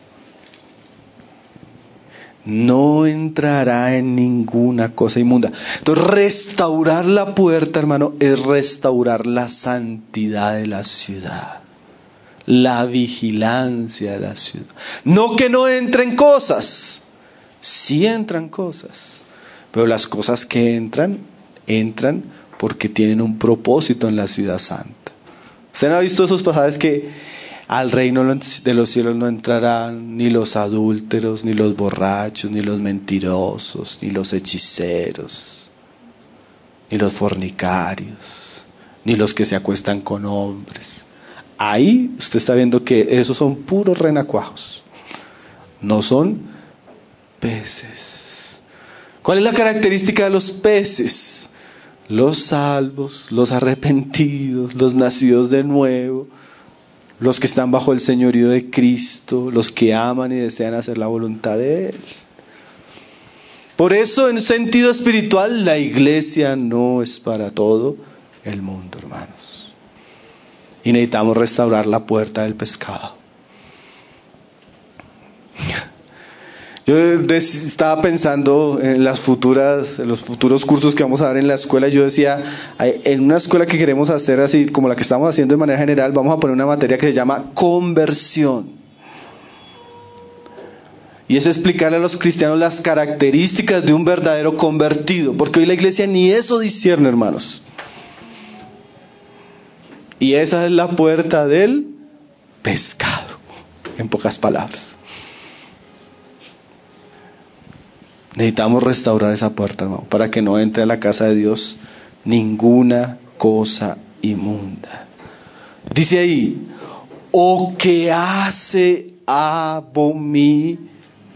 No entrará en ninguna cosa inmunda. Entonces restaurar la puerta, hermano, es restaurar la santidad de la ciudad, la vigilancia de la ciudad. No que no entren cosas, sí entran cosas, pero las cosas que entran porque tienen un propósito en la ciudad santa. ¿Usted no ha visto esos pasajes que al reino de los cielos no entrarán ni los adúlteros, ni los borrachos, ni los mentirosos, ni los hechiceros, ni los fornicarios, ni los que se acuestan con hombres? Ahí usted está viendo que esos son puros renacuajos, no son peces. ¿Cuál es la característica de los peces? Los salvos, los arrepentidos, los nacidos de nuevo, los que están bajo el señorío de Cristo, los que aman y desean hacer la voluntad de Él. Por eso, en sentido espiritual, la iglesia no es para todo el mundo, hermanos. Y necesitamos restaurar la puerta del pescado. Yo estaba pensando en los futuros cursos que vamos a dar en la escuela. Yo decía, en una escuela que queremos hacer así como la que estamos haciendo de manera general, vamos a poner una materia que se llama conversión. Y es explicarle a los cristianos las características de un verdadero convertido, porque hoy la iglesia ni eso discierne, hermanos. Y esa es la puerta del pescado, en pocas palabras. Necesitamos restaurar esa puerta, hermano, para que no entre a la casa de Dios ninguna cosa inmunda. Dice ahí, o que hace abominación.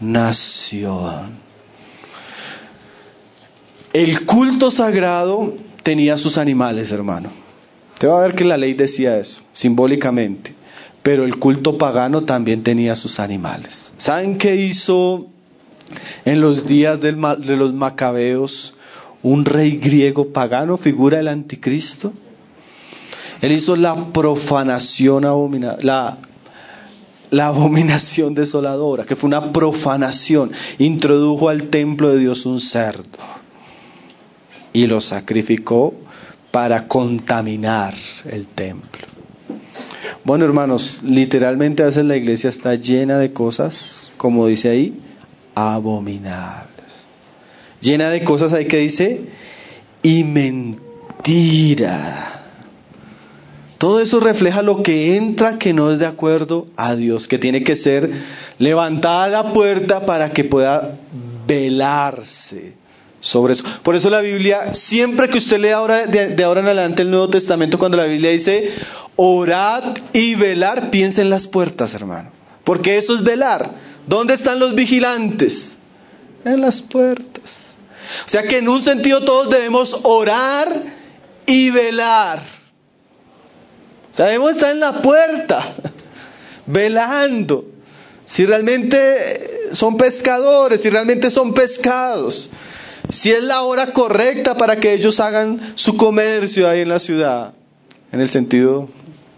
El culto sagrado tenía sus animales, hermano. Usted va a ver que la ley decía eso, simbólicamente. Pero el culto pagano también tenía sus animales. ¿Saben qué hizo en los días de los macabeos un rey griego pagano, figura del anticristo? Él hizo la profanación abominable, la abominación desoladora, que fue una profanación. Introdujo al templo de Dios un cerdo y lo sacrificó para contaminar el templo. Bueno, hermanos, literalmente a veces la iglesia está llena de cosas, como dice ahí, abominables. Llena de cosas ahí que dice, y mentira. Todo eso refleja lo que entra que no es de acuerdo a Dios, que tiene que ser levantada la puerta para que pueda velarse sobre eso. Por eso la Biblia, siempre que usted lea ahora, de ahora en adelante el Nuevo Testamento, cuando la Biblia dice orad y velar, piensa en las puertas, hermano. Porque eso es velar. ¿Dónde están los vigilantes? En las puertas. O sea que en un sentido todos debemos orar y velar. O sea, debemos estar en la puerta, velando. Si realmente son pescadores, si realmente son pescados. Si es la hora correcta para que ellos hagan su comercio ahí en la ciudad. En el sentido,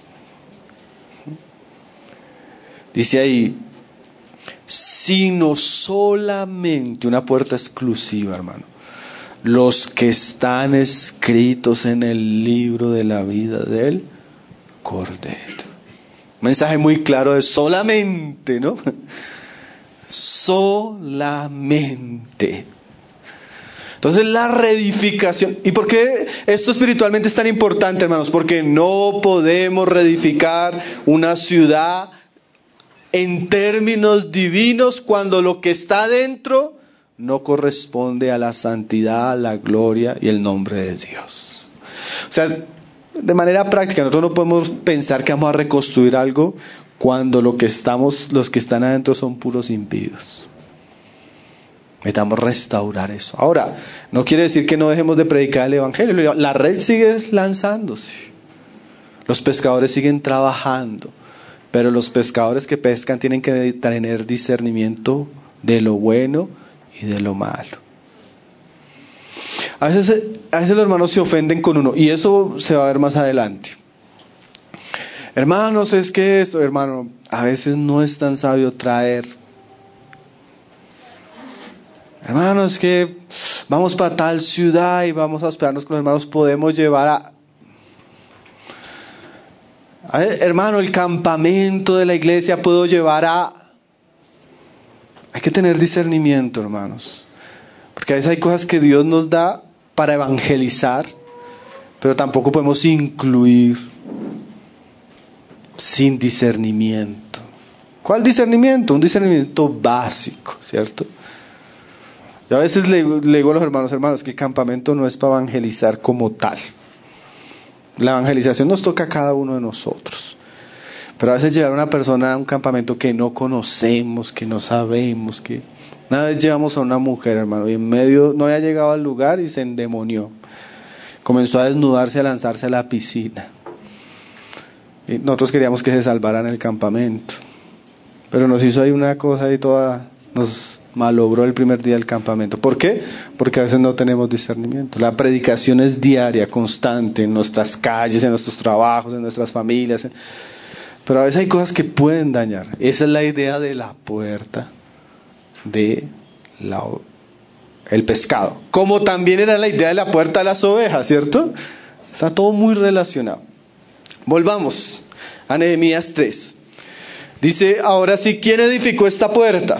dice ahí, sino solamente una puerta exclusiva, hermano. Los que están escritos en el libro de la vida de él. Cordero. Un mensaje muy claro de solamente, ¿no? Solamente. Entonces la reedificación. ¿Y por qué esto espiritualmente es tan importante, hermanos? Porque no podemos reedificar una ciudad en términos divinos cuando lo que está dentro no corresponde a la santidad, la gloria y el nombre de Dios. O sea, de manera práctica, nosotros no podemos pensar que vamos a reconstruir algo cuando los que están adentro son puros impíos. Necesitamos restaurar eso. Ahora, no quiere decir que no dejemos de predicar el evangelio. La red sigue lanzándose. Los pescadores siguen trabajando. Pero los pescadores que pescan tienen que tener discernimiento de lo bueno y de lo malo. A veces los hermanos se ofenden con uno, y eso se va a ver más adelante. Hermanos, es que esto, hermano, a veces no es tan sabio traer. Hermanos, es que vamos para tal ciudad y vamos a hospedarnos con los hermanos, podemos llevar hermano, el campamento de la iglesia puedo llevar Hay que tener discernimiento, hermanos. Porque a veces hay cosas que Dios nos da para evangelizar, pero tampoco podemos incluir sin discernimiento. ¿Cuál discernimiento? Un discernimiento básico, ¿cierto? Yo a veces le digo a los hermanos, que el campamento no es para evangelizar como tal. La evangelización nos toca a cada uno de nosotros. Pero a veces llevar a una persona a un campamento que no conocemos, que no sabemos, que... Una vez llevamos a una mujer, hermano, y en medio no había llegado al lugar y se endemonió. Comenzó a desnudarse, a lanzarse a la piscina. Y nosotros queríamos que se salvara en el campamento. Pero nos hizo ahí una cosa y nos malogró el primer día del campamento. ¿Por qué? Porque a veces no tenemos discernimiento. La predicación es diaria, constante, en nuestras calles, en nuestros trabajos, en nuestras familias. Pero a veces hay cosas que pueden dañar. Esa es la idea de la puerta de el pescado, como también era la idea de la puerta de las ovejas, ¿cierto? Está todo muy relacionado. Volvamos a Nehemías 3. Dice, ahora sí, ¿quién edificó esta puerta?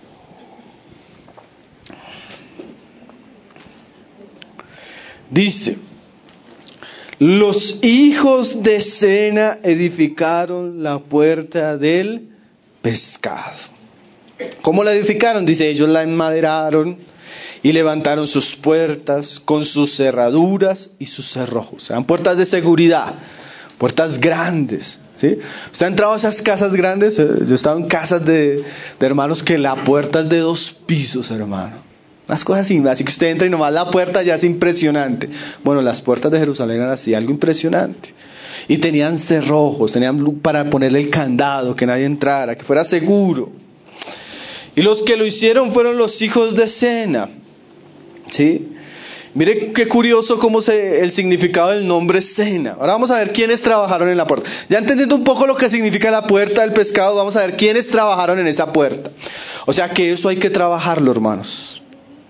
Dice, los hijos de Sena edificaron la puerta del pescado. ¿Cómo la edificaron? Dice, ellos la enmaderaron y levantaron sus puertas con sus cerraduras y sus cerrojos. Eran puertas de seguridad, puertas grandes, ¿sí? ¿Usted ha entrado a esas casas grandes? Yo he estado en casas de hermanos que la puerta es de 2 pisos, hermano. Unas cosas así que usted entra y nomás la puerta ya es impresionante. Bueno, las puertas de Jerusalén eran así, algo impresionante. Y tenían cerrojos, tenían para ponerle el candado, que nadie entrara, que fuera seguro. Y los que lo hicieron fueron los hijos de Sena, ¿sí? Mire qué curioso el significado del nombre cena. Ahora vamos a ver quiénes trabajaron en la puerta. Ya entendiendo un poco lo que significa la puerta del pescado, vamos a ver quiénes trabajaron en esa puerta. O sea que eso hay que trabajarlo, hermanos.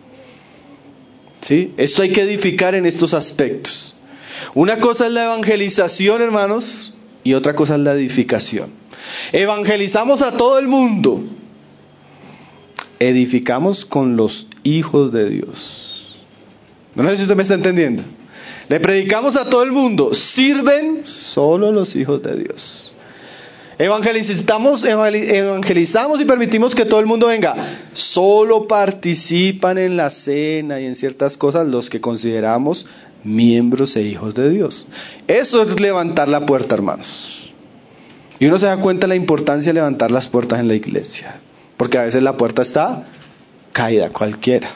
¿Sí? Esto hay que edificar en estos aspectos. Una cosa es la evangelización, hermanos, y otra cosa es la edificación. Evangelizamos a todo el mundo. Edificamos con los hijos de Dios. No sé si usted me está entendiendo. Le predicamos a todo el mundo. Sirven solo los hijos de Dios. Evangelizamos y permitimos que todo el mundo venga. Solo participan en la cena y en ciertas cosas los que consideramos miembros e hijos de Dios. Eso es levantar la puerta, hermanos. Y uno se da cuenta de la importancia de levantar las puertas en la iglesia. Porque a veces la puerta está caída, cualquiera.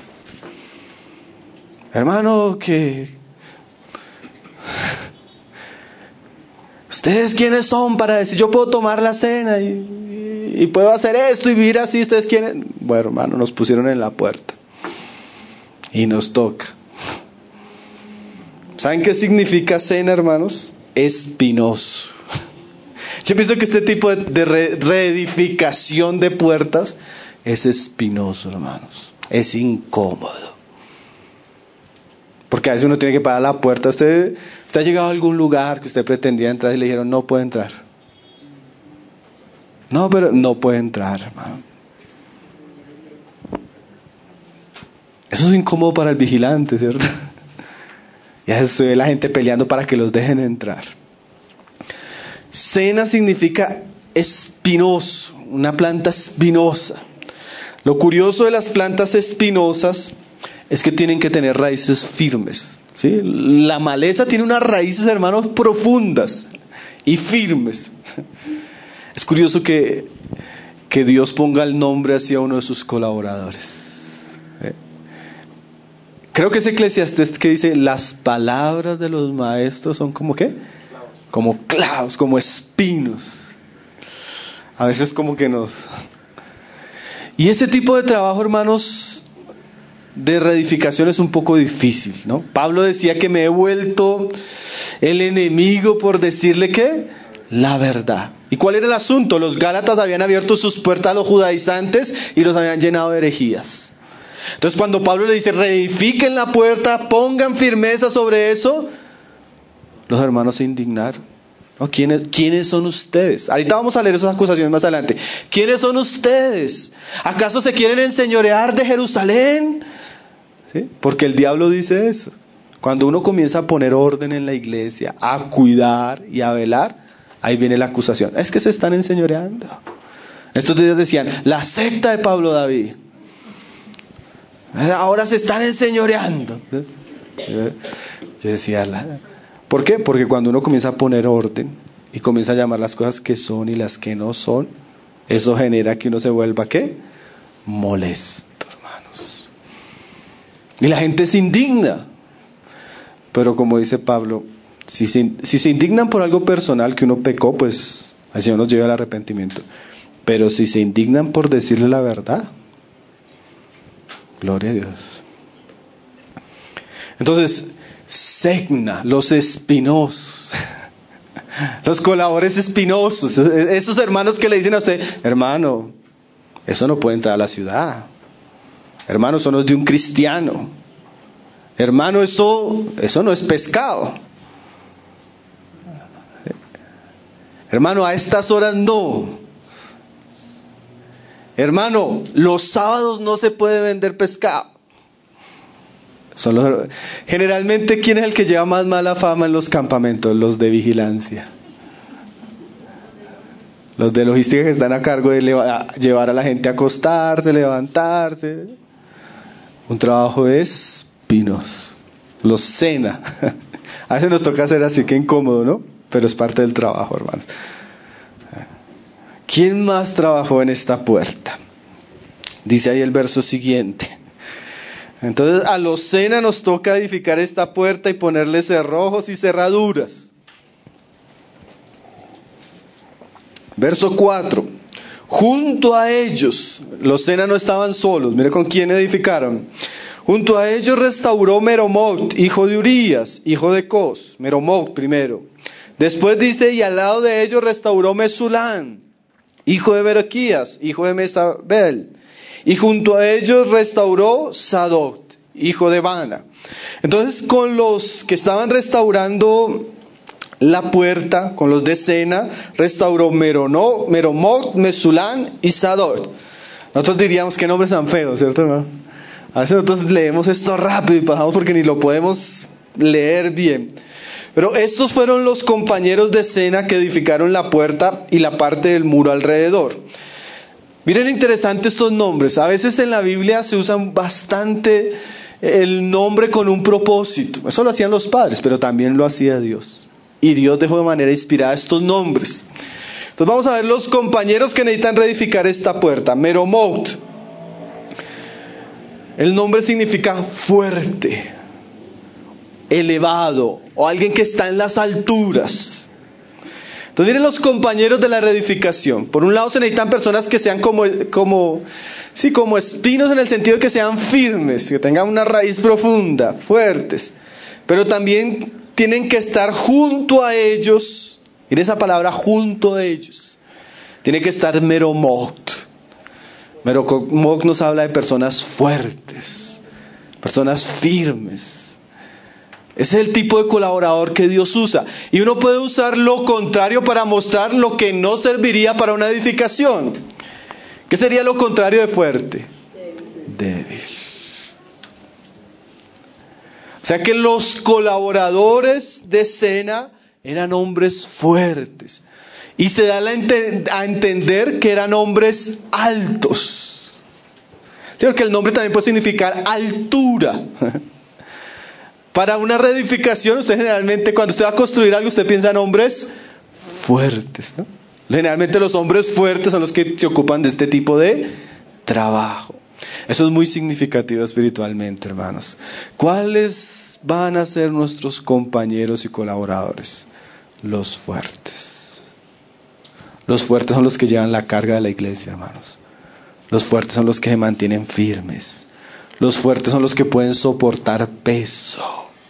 Hermano, ¿ustedes quiénes son para decir yo puedo tomar la cena y puedo hacer esto y vivir así? ¿Ustedes quiénes? Bueno, hermano, nos pusieron en la puerta y nos toca. ¿Saben qué significa cena, hermanos? Espinoso. Yo pienso que este tipo de reedificación de puertas es espinoso, hermanos. Es incómodo. Porque a veces uno tiene que parar la puerta. Usted ha llegado a algún lugar que usted pretendía entrar y le dijeron no puede entrar. No, pero no puede entrar, hermano. Eso es incómodo para el vigilante, ¿cierto? Y a veces se ve la gente peleando para que los dejen entrar. Cena significa espinoso, una planta espinosa. Lo curioso de las plantas espinosas es que tienen que tener raíces firmes, ¿sí? La maleza tiene unas raíces, hermanos, profundas y firmes. Es curioso que Dios ponga el nombre hacia uno de sus colaboradores. Creo que es Eclesiastés que dice, las palabras de los maestros son como ¿qué? Como clavos, como espinos. A veces como que nos... Y ese tipo de trabajo, hermanos, de reedificación es un poco difícil, ¿no? Pablo decía que me he vuelto el enemigo por decirle ¿qué? La verdad. ¿Y cuál era el asunto? Los gálatas habían abierto sus puertas a los judaizantes y los habían llenado de herejías. Entonces cuando Pablo le dice reedifiquen la puerta, pongan firmeza sobre eso, los hermanos se indignaron. ¿No? ¿Quiénes son ustedes? Ahorita vamos a leer esas acusaciones más adelante. ¿Quiénes son ustedes? ¿Acaso se quieren enseñorear de Jerusalén? ¿Sí? Porque el diablo dice eso. Cuando uno comienza a poner orden en la iglesia, a cuidar y a velar, ahí viene la acusación. Es que se están enseñoreando. Estos días decían, la secta de Pablo David. Ahora se están enseñoreando. Yo decía, ¿por qué? Porque cuando uno comienza a poner orden y comienza a llamar las cosas que son y las que no son, eso genera que uno se vuelva ¿qué? Molesto, hermanos. Y la gente se indigna. Pero como dice Pablo, si se indignan por algo personal que uno pecó, pues el Señor nos lleva al arrepentimiento. Pero si se indignan por decirle la verdad, gloria a Dios. Entonces, Segna, los espinosos, los colaboradores espinosos, esos hermanos que le dicen a usted, hermano, eso no puede entrar a la ciudad. Hermano, eso no es de un cristiano. Hermano, eso no es pescado. Hermano, a estas horas no. Hermano, los sábados no se puede vender pescado. Generalmente, ¿quién es el que lleva más mala fama en los campamentos? Los de vigilancia. Los de logística que están a cargo de llevar a la gente a acostarse, levantarse. Un trabajo espinoso. Los cena. A veces nos toca hacer así, que incómodo, ¿no? Pero es parte del trabajo, hermanos. ¿Quién más trabajó en esta puerta? Dice ahí el verso siguiente. Entonces a los cena nos toca edificar esta puerta y ponerle cerrojos y cerraduras. Verso 4. Junto a ellos, los cena no estaban solos. Mire con quién edificaron. Junto a ellos restauró Meromot, hijo de Urías, hijo de Cos. Meromot primero. Después dice, y al lado de ellos restauró Mesulán, hijo de Berequías, hijo de Mesabel. Y junto a ellos restauró Sadoc, hijo de Bana. Entonces, con los que estaban restaurando la puerta, con los de Sena, restauró Meromot, Mesulán y Sadoc. Nosotros diríamos, qué nombres tan feos, ¿cierto, hermano? A veces nosotros leemos esto rápido y pasamos porque ni lo podemos leer bien. Pero estos fueron los compañeros de Sena que edificaron la puerta y la parte del muro alrededor. Miren, interesante estos nombres. A veces en la Biblia se usan bastante el nombre con un propósito. Eso lo hacían los padres, pero también lo hacía Dios. Y Dios dejó de manera inspirada estos nombres. Entonces vamos a ver los compañeros que necesitan reedificar esta puerta. Meromot. El nombre significa fuerte, elevado, o alguien que está en las alturas. Entonces miren los compañeros de la reedificación. Por un lado se necesitan personas que sean como espinos, en el sentido de que sean firmes, que tengan una raíz profunda, fuertes. Pero también tienen que estar junto a ellos. Miren esa palabra, junto a ellos. Tiene que estar Meromot. Meromot nos habla de personas fuertes, personas firmes. Ese es el tipo de colaborador que Dios usa. Y uno puede usar lo contrario para mostrar lo que no serviría para una edificación. ¿Qué sería lo contrario de fuerte? Débil. O sea que los colaboradores de Sena eran hombres fuertes. Y se da a entender que eran hombres altos. ¿Sí? Porque el nombre también puede significar altura. Para una reedificación, usted generalmente, cuando usted va a construir algo, usted piensa en hombres fuertes, ¿no? Generalmente los hombres fuertes son los que se ocupan de este tipo de trabajo. Eso es muy significativo espiritualmente, hermanos. ¿Cuáles van a ser nuestros compañeros y colaboradores? Los fuertes. Los fuertes son los que llevan la carga de la iglesia, hermanos. Los fuertes son los que se mantienen firmes. Los fuertes son los que pueden soportar peso.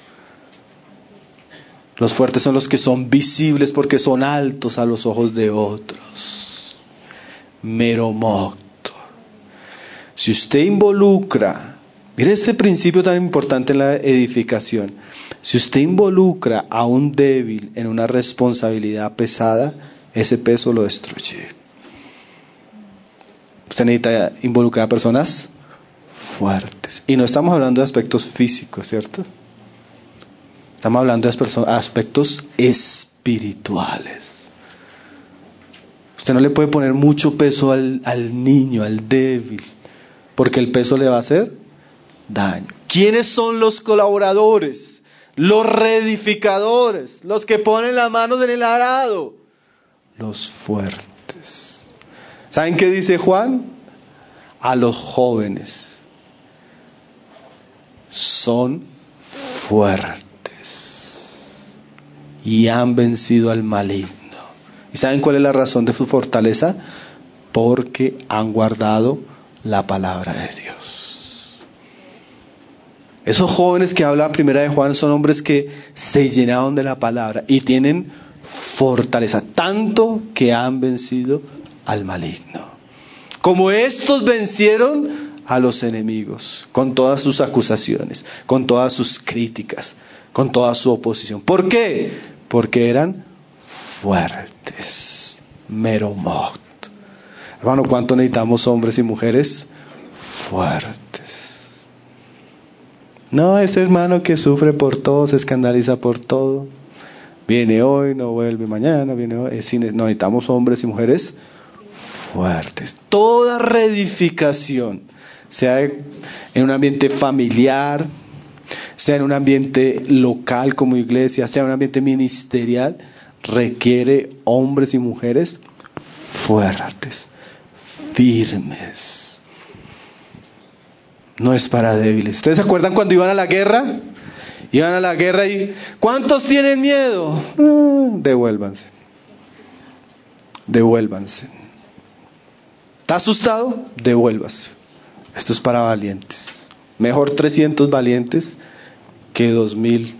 Los fuertes son los que son visibles porque son altos a los ojos de otros. Meromot. Si usted involucra, mire este principio tan importante en la edificación. Si usted involucra a un débil en una responsabilidad pesada, ese peso lo destruye. Usted necesita involucrar a personas fuertes. Y no estamos hablando de aspectos físicos, ¿cierto? Estamos hablando de aspectos espirituales. Usted no le puede poner mucho peso al niño, al débil, porque el peso le va a hacer daño. ¿Quiénes son los colaboradores? Los reedificadores, los que ponen las manos en el arado. Los fuertes. ¿Saben qué dice Juan? A los jóvenes. Son fuertes y han vencido al maligno. ¿Y saben cuál es la razón de su fortaleza? Porque han guardado la palabra de Dios. Esos jóvenes que habla primera de Juan son hombres que se llenaron de la palabra y tienen fortaleza, tanto que han vencido al maligno. Como estos vencieron a los enemigos, con todas sus acusaciones, con todas sus críticas, con toda su oposición. ¿Por qué? Porque eran fuertes. Meromot. Hermano, ¿cuánto necesitamos hombres y mujeres fuertes? No, ese hermano que sufre por todo, se escandaliza por todo. Viene hoy, no vuelve mañana, viene hoy. No, necesitamos hombres y mujeres fuertes. Toda reedificación, sea en un ambiente familiar, sea en un ambiente local como iglesia, sea en un ambiente ministerial, requiere hombres y mujeres fuertes, firmes. No es para débiles. ¿Ustedes se acuerdan cuando iban a la guerra? Iban a la guerra y ¿cuántos tienen miedo? Devuélvanse. ¿Está asustado? Devuélvase. Esto es para valientes. Mejor 300 valientes que 2000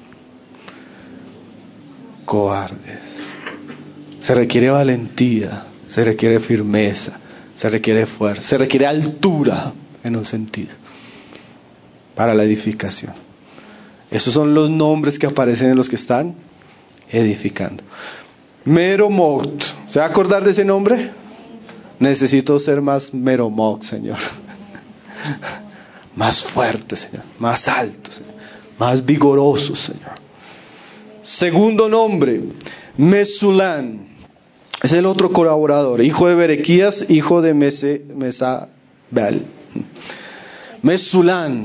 cobardes. Se requiere valentía, se requiere firmeza, se requiere fuerza, se requiere altura en un sentido para la edificación. Esos son los nombres que aparecen en los que están edificando. Meromot, ¿se va a acordar de ese nombre? Necesito ser más Meromot, Señor. Más fuerte, Señor. Más alto, Señor. Más vigoroso, Señor. Segundo nombre, Mesulán. Es el otro colaborador, hijo de Berequías, hijo de Mesabel. Mesulán.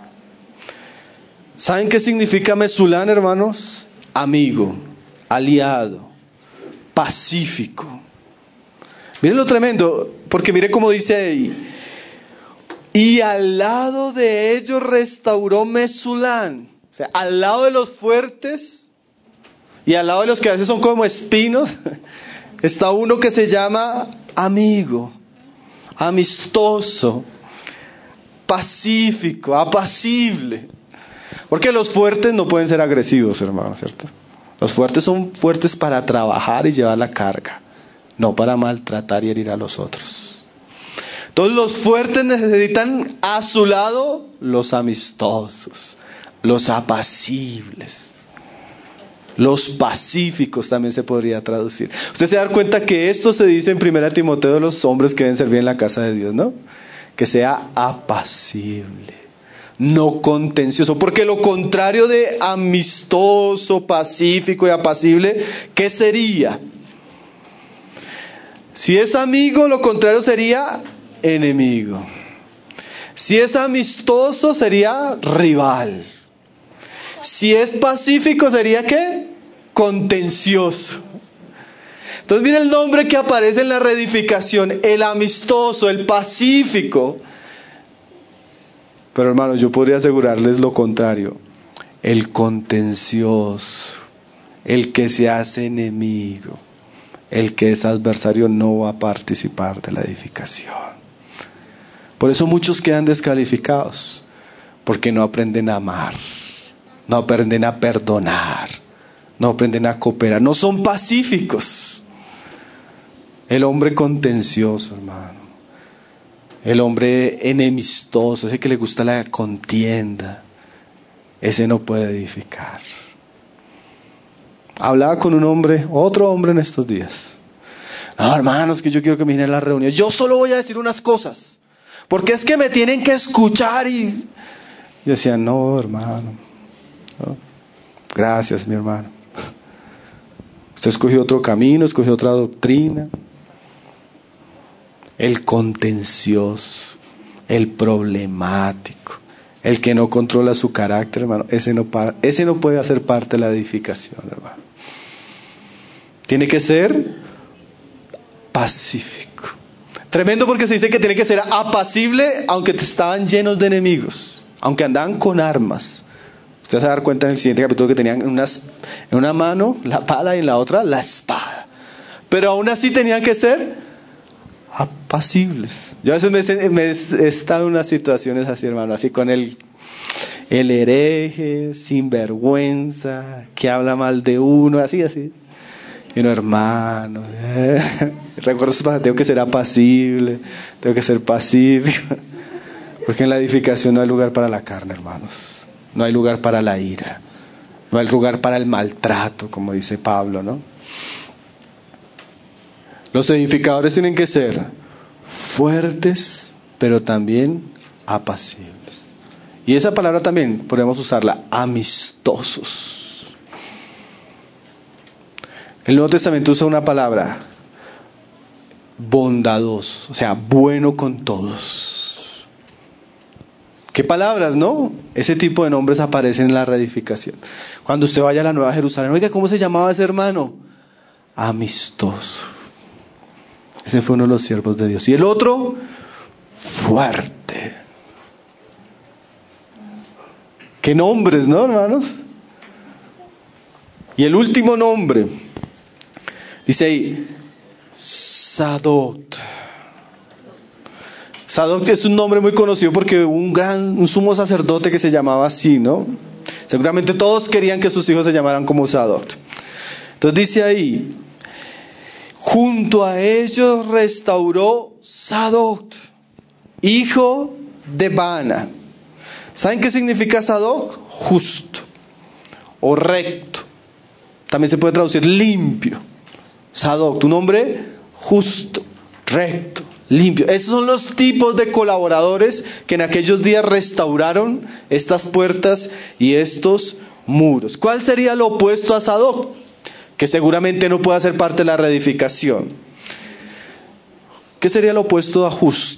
¿Saben qué significa Mesulán, hermanos? Amigo, aliado, pacífico. Miren lo tremendo, porque mire cómo dice ahí. Y al lado de ellos restauró Mesulán. O sea, al lado de los fuertes y al lado de los que a veces son como espinos, está uno que se llama amigo, amistoso, pacífico, apacible. Porque los fuertes no pueden ser agresivos, hermano, ¿cierto? Los fuertes son fuertes para trabajar y llevar la carga, no para maltratar y herir a los otros. Entonces los fuertes necesitan a su lado los amistosos, los apacibles, los pacíficos también se podría traducir. Usted se da cuenta que esto se dice en 1 Timoteo de los hombres que deben servir en la casa de Dios, ¿no? Que sea apacible, no contencioso, porque lo contrario de amistoso, pacífico y apacible, ¿qué sería? Si es amigo, lo contrario sería enemigo. Si es amistoso, sería rival. Si es pacífico, sería ¿qué? Contencioso. Entonces mira el nombre que aparece en la reedificación: el amistoso, el pacífico. Pero hermanos, yo podría asegurarles lo contrario: el contencioso, el que se hace enemigo, el que es adversario, no va a participar de la edificación. Por eso muchos quedan descalificados, porque no aprenden a amar, no aprenden a perdonar, no aprenden a cooperar, no son pacíficos. El hombre contencioso, hermano, el hombre enemistoso, ese que le gusta la contienda, ese no puede edificar. Hablaba con un hombre, otro hombre en estos días. No, hermanos, que yo quiero que me vienen a la reunión. Yo solo voy a decir unas cosas, porque es que me tienen que escuchar. Y yo decía, no, hermano, no. Gracias, mi hermano. Usted escogió otro camino, escogió otra doctrina. El contencioso, el problemático, el que no controla su carácter, hermano, ese no puede hacer parte de la edificación, hermano. Tiene que ser pacífico. Tremendo, porque se dice que tiene que ser apacible, aunque estaban llenos de enemigos, aunque andaban con armas. Usted se va a dar cuenta en el siguiente capítulo que tenían en una mano la pala y en la otra la espada. Pero aún así tenían que ser apacibles. Yo a veces me he estado en unas situaciones así, hermano, así con el hereje, sinvergüenza, que habla mal de uno, así. Y uno, hermano, recuerdo ese pasaje, tengo que ser apacible, tengo que ser pacífico, porque en la edificación no hay lugar para la carne, hermanos. No hay lugar para la ira, no hay lugar para el maltrato, como dice Pablo, ¿no? Los edificadores tienen que ser fuertes, pero también apacibles. Y esa palabra también podemos usarla, amistosos. El Nuevo Testamento usa una palabra, bondadoso, o sea, bueno con todos. ¿Qué palabras, no? Ese tipo de nombres aparecen en la reedificación. Cuando usted vaya a la Nueva Jerusalén, oiga, ¿cómo se llamaba ese hermano? Amistoso. Ese fue uno de los siervos de Dios. Y el otro, fuerte. ¿Qué nombres, no, hermanos? Y el último nombre, dice ahí, Sadot. Sadoc es un nombre muy conocido porque hubo un sumo sacerdote que se llamaba así, ¿no? Seguramente todos querían que sus hijos se llamaran como Sadoc. Entonces dice ahí, junto a ellos restauró Sadoc, hijo de Bana. ¿Saben qué significa Sadoc? Justo o recto. También se puede traducir limpio. Sadoc, tu nombre justo, recto, limpio. Esos son los tipos de colaboradores que en aquellos días restauraron estas puertas y estos muros. ¿Cuál sería lo opuesto a Sadoc? Que seguramente no puede ser parte de la reedificación. ¿Qué sería lo opuesto a justo?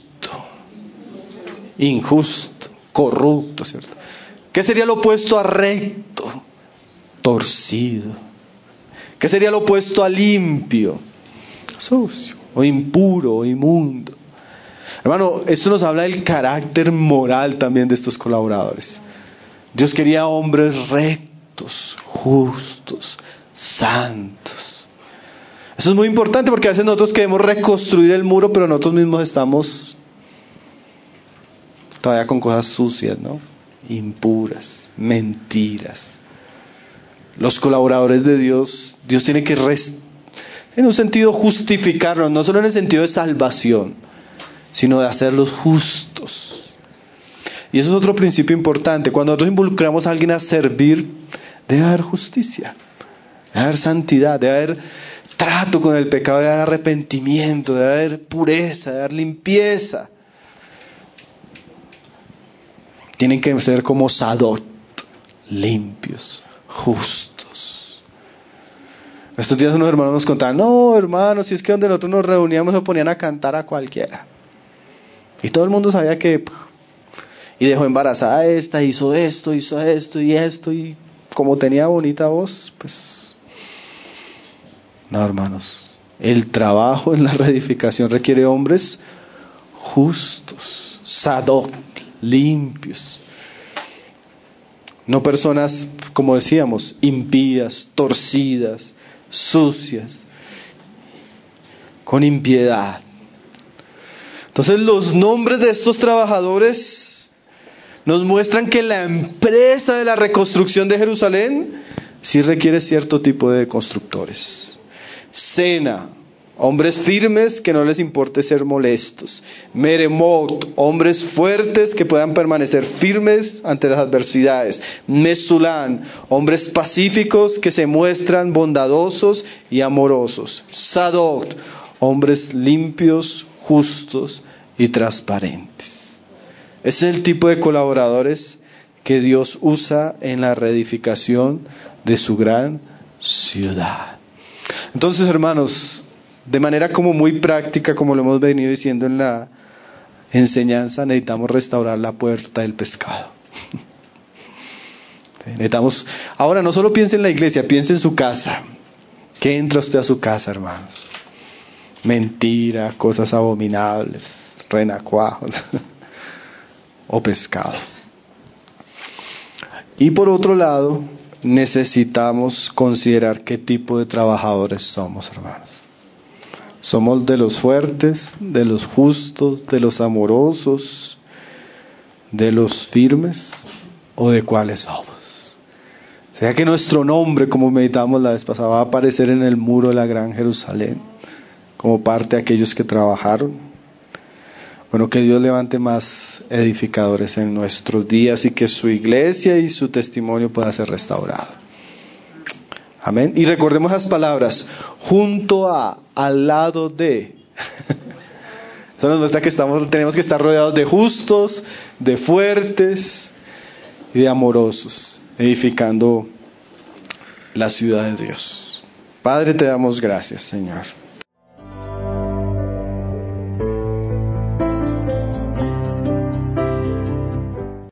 Injusto, corrupto, ¿cierto? ¿Qué sería lo opuesto a recto? Torcido. ¿Qué sería lo opuesto a limpio? Sucio, o impuro, o inmundo. Hermano, esto nos habla del carácter moral también de estos colaboradores. Dios quería hombres rectos, justos, santos. Eso es muy importante porque a veces nosotros queremos reconstruir el muro, pero nosotros mismos estamos todavía con cosas sucias, ¿no? Impuras, mentiras. Los colaboradores de Dios, Dios tiene que en un sentido justificarlos, no solo en el sentido de salvación, sino de hacerlos justos. Y eso es otro principio importante. Cuando nosotros involucramos a alguien a servir, debe haber justicia, debe haber santidad, debe haber trato con el pecado, debe haber arrepentimiento, debe haber pureza, debe haber limpieza. Tienen que ser como Sadoc, limpios, justos. Estos días unos hermanos nos contaban, no hermanos, si es que donde nosotros nos reuníamos se ponían a cantar a cualquiera. Y todo el mundo sabía que... Y dejó embarazada a esta, hizo esto, y como tenía bonita voz, pues... No, hermanos, el trabajo en la reedificación requiere hombres justos, Sadoc, limpios. No personas, como decíamos, impías, torcidas, sucias, con impiedad. Entonces los nombres de estos trabajadores nos muestran que la empresa de la reconstrucción de Jerusalén sí requiere cierto tipo de constructores. Sena, hombres firmes que no les importe ser molestos. Meremot, hombres fuertes que puedan permanecer firmes ante las adversidades. Mesulán, hombres pacíficos que se muestran bondadosos y amorosos. Sadoc, hombres limpios, justos y transparentes. Ese es el tipo de colaboradores que Dios usa en la reedificación de su gran ciudad. Entonces, hermanos, de manera como muy práctica, como lo hemos venido diciendo en la enseñanza, necesitamos restaurar la puerta del pescado. Necesitamos, ahora no solo piense en la iglesia, piense en su casa. ¿Qué entra usted a su casa, hermanos? Mentira, cosas abominables, renacuajos o pescado. Y por otro lado, necesitamos considerar qué tipo de trabajadores somos, hermanos. ¿Somos de los fuertes, de los justos, de los amorosos, de los firmes o de cuáles somos? ¿Será que nuestro nombre, como meditamos la vez pasada, va a aparecer en el muro de la Gran Jerusalén como parte de aquellos que trabajaron? Bueno, que Dios levante más edificadores en nuestros días y que su iglesia y su testimonio pueda ser restaurado. Amén. Y recordemos las palabras, junto a, al lado de. Eso nos muestra que tenemos que estar rodeados de justos, de fuertes y de amorosos, edificando la ciudad de Dios. Padre, te damos gracias, Señor.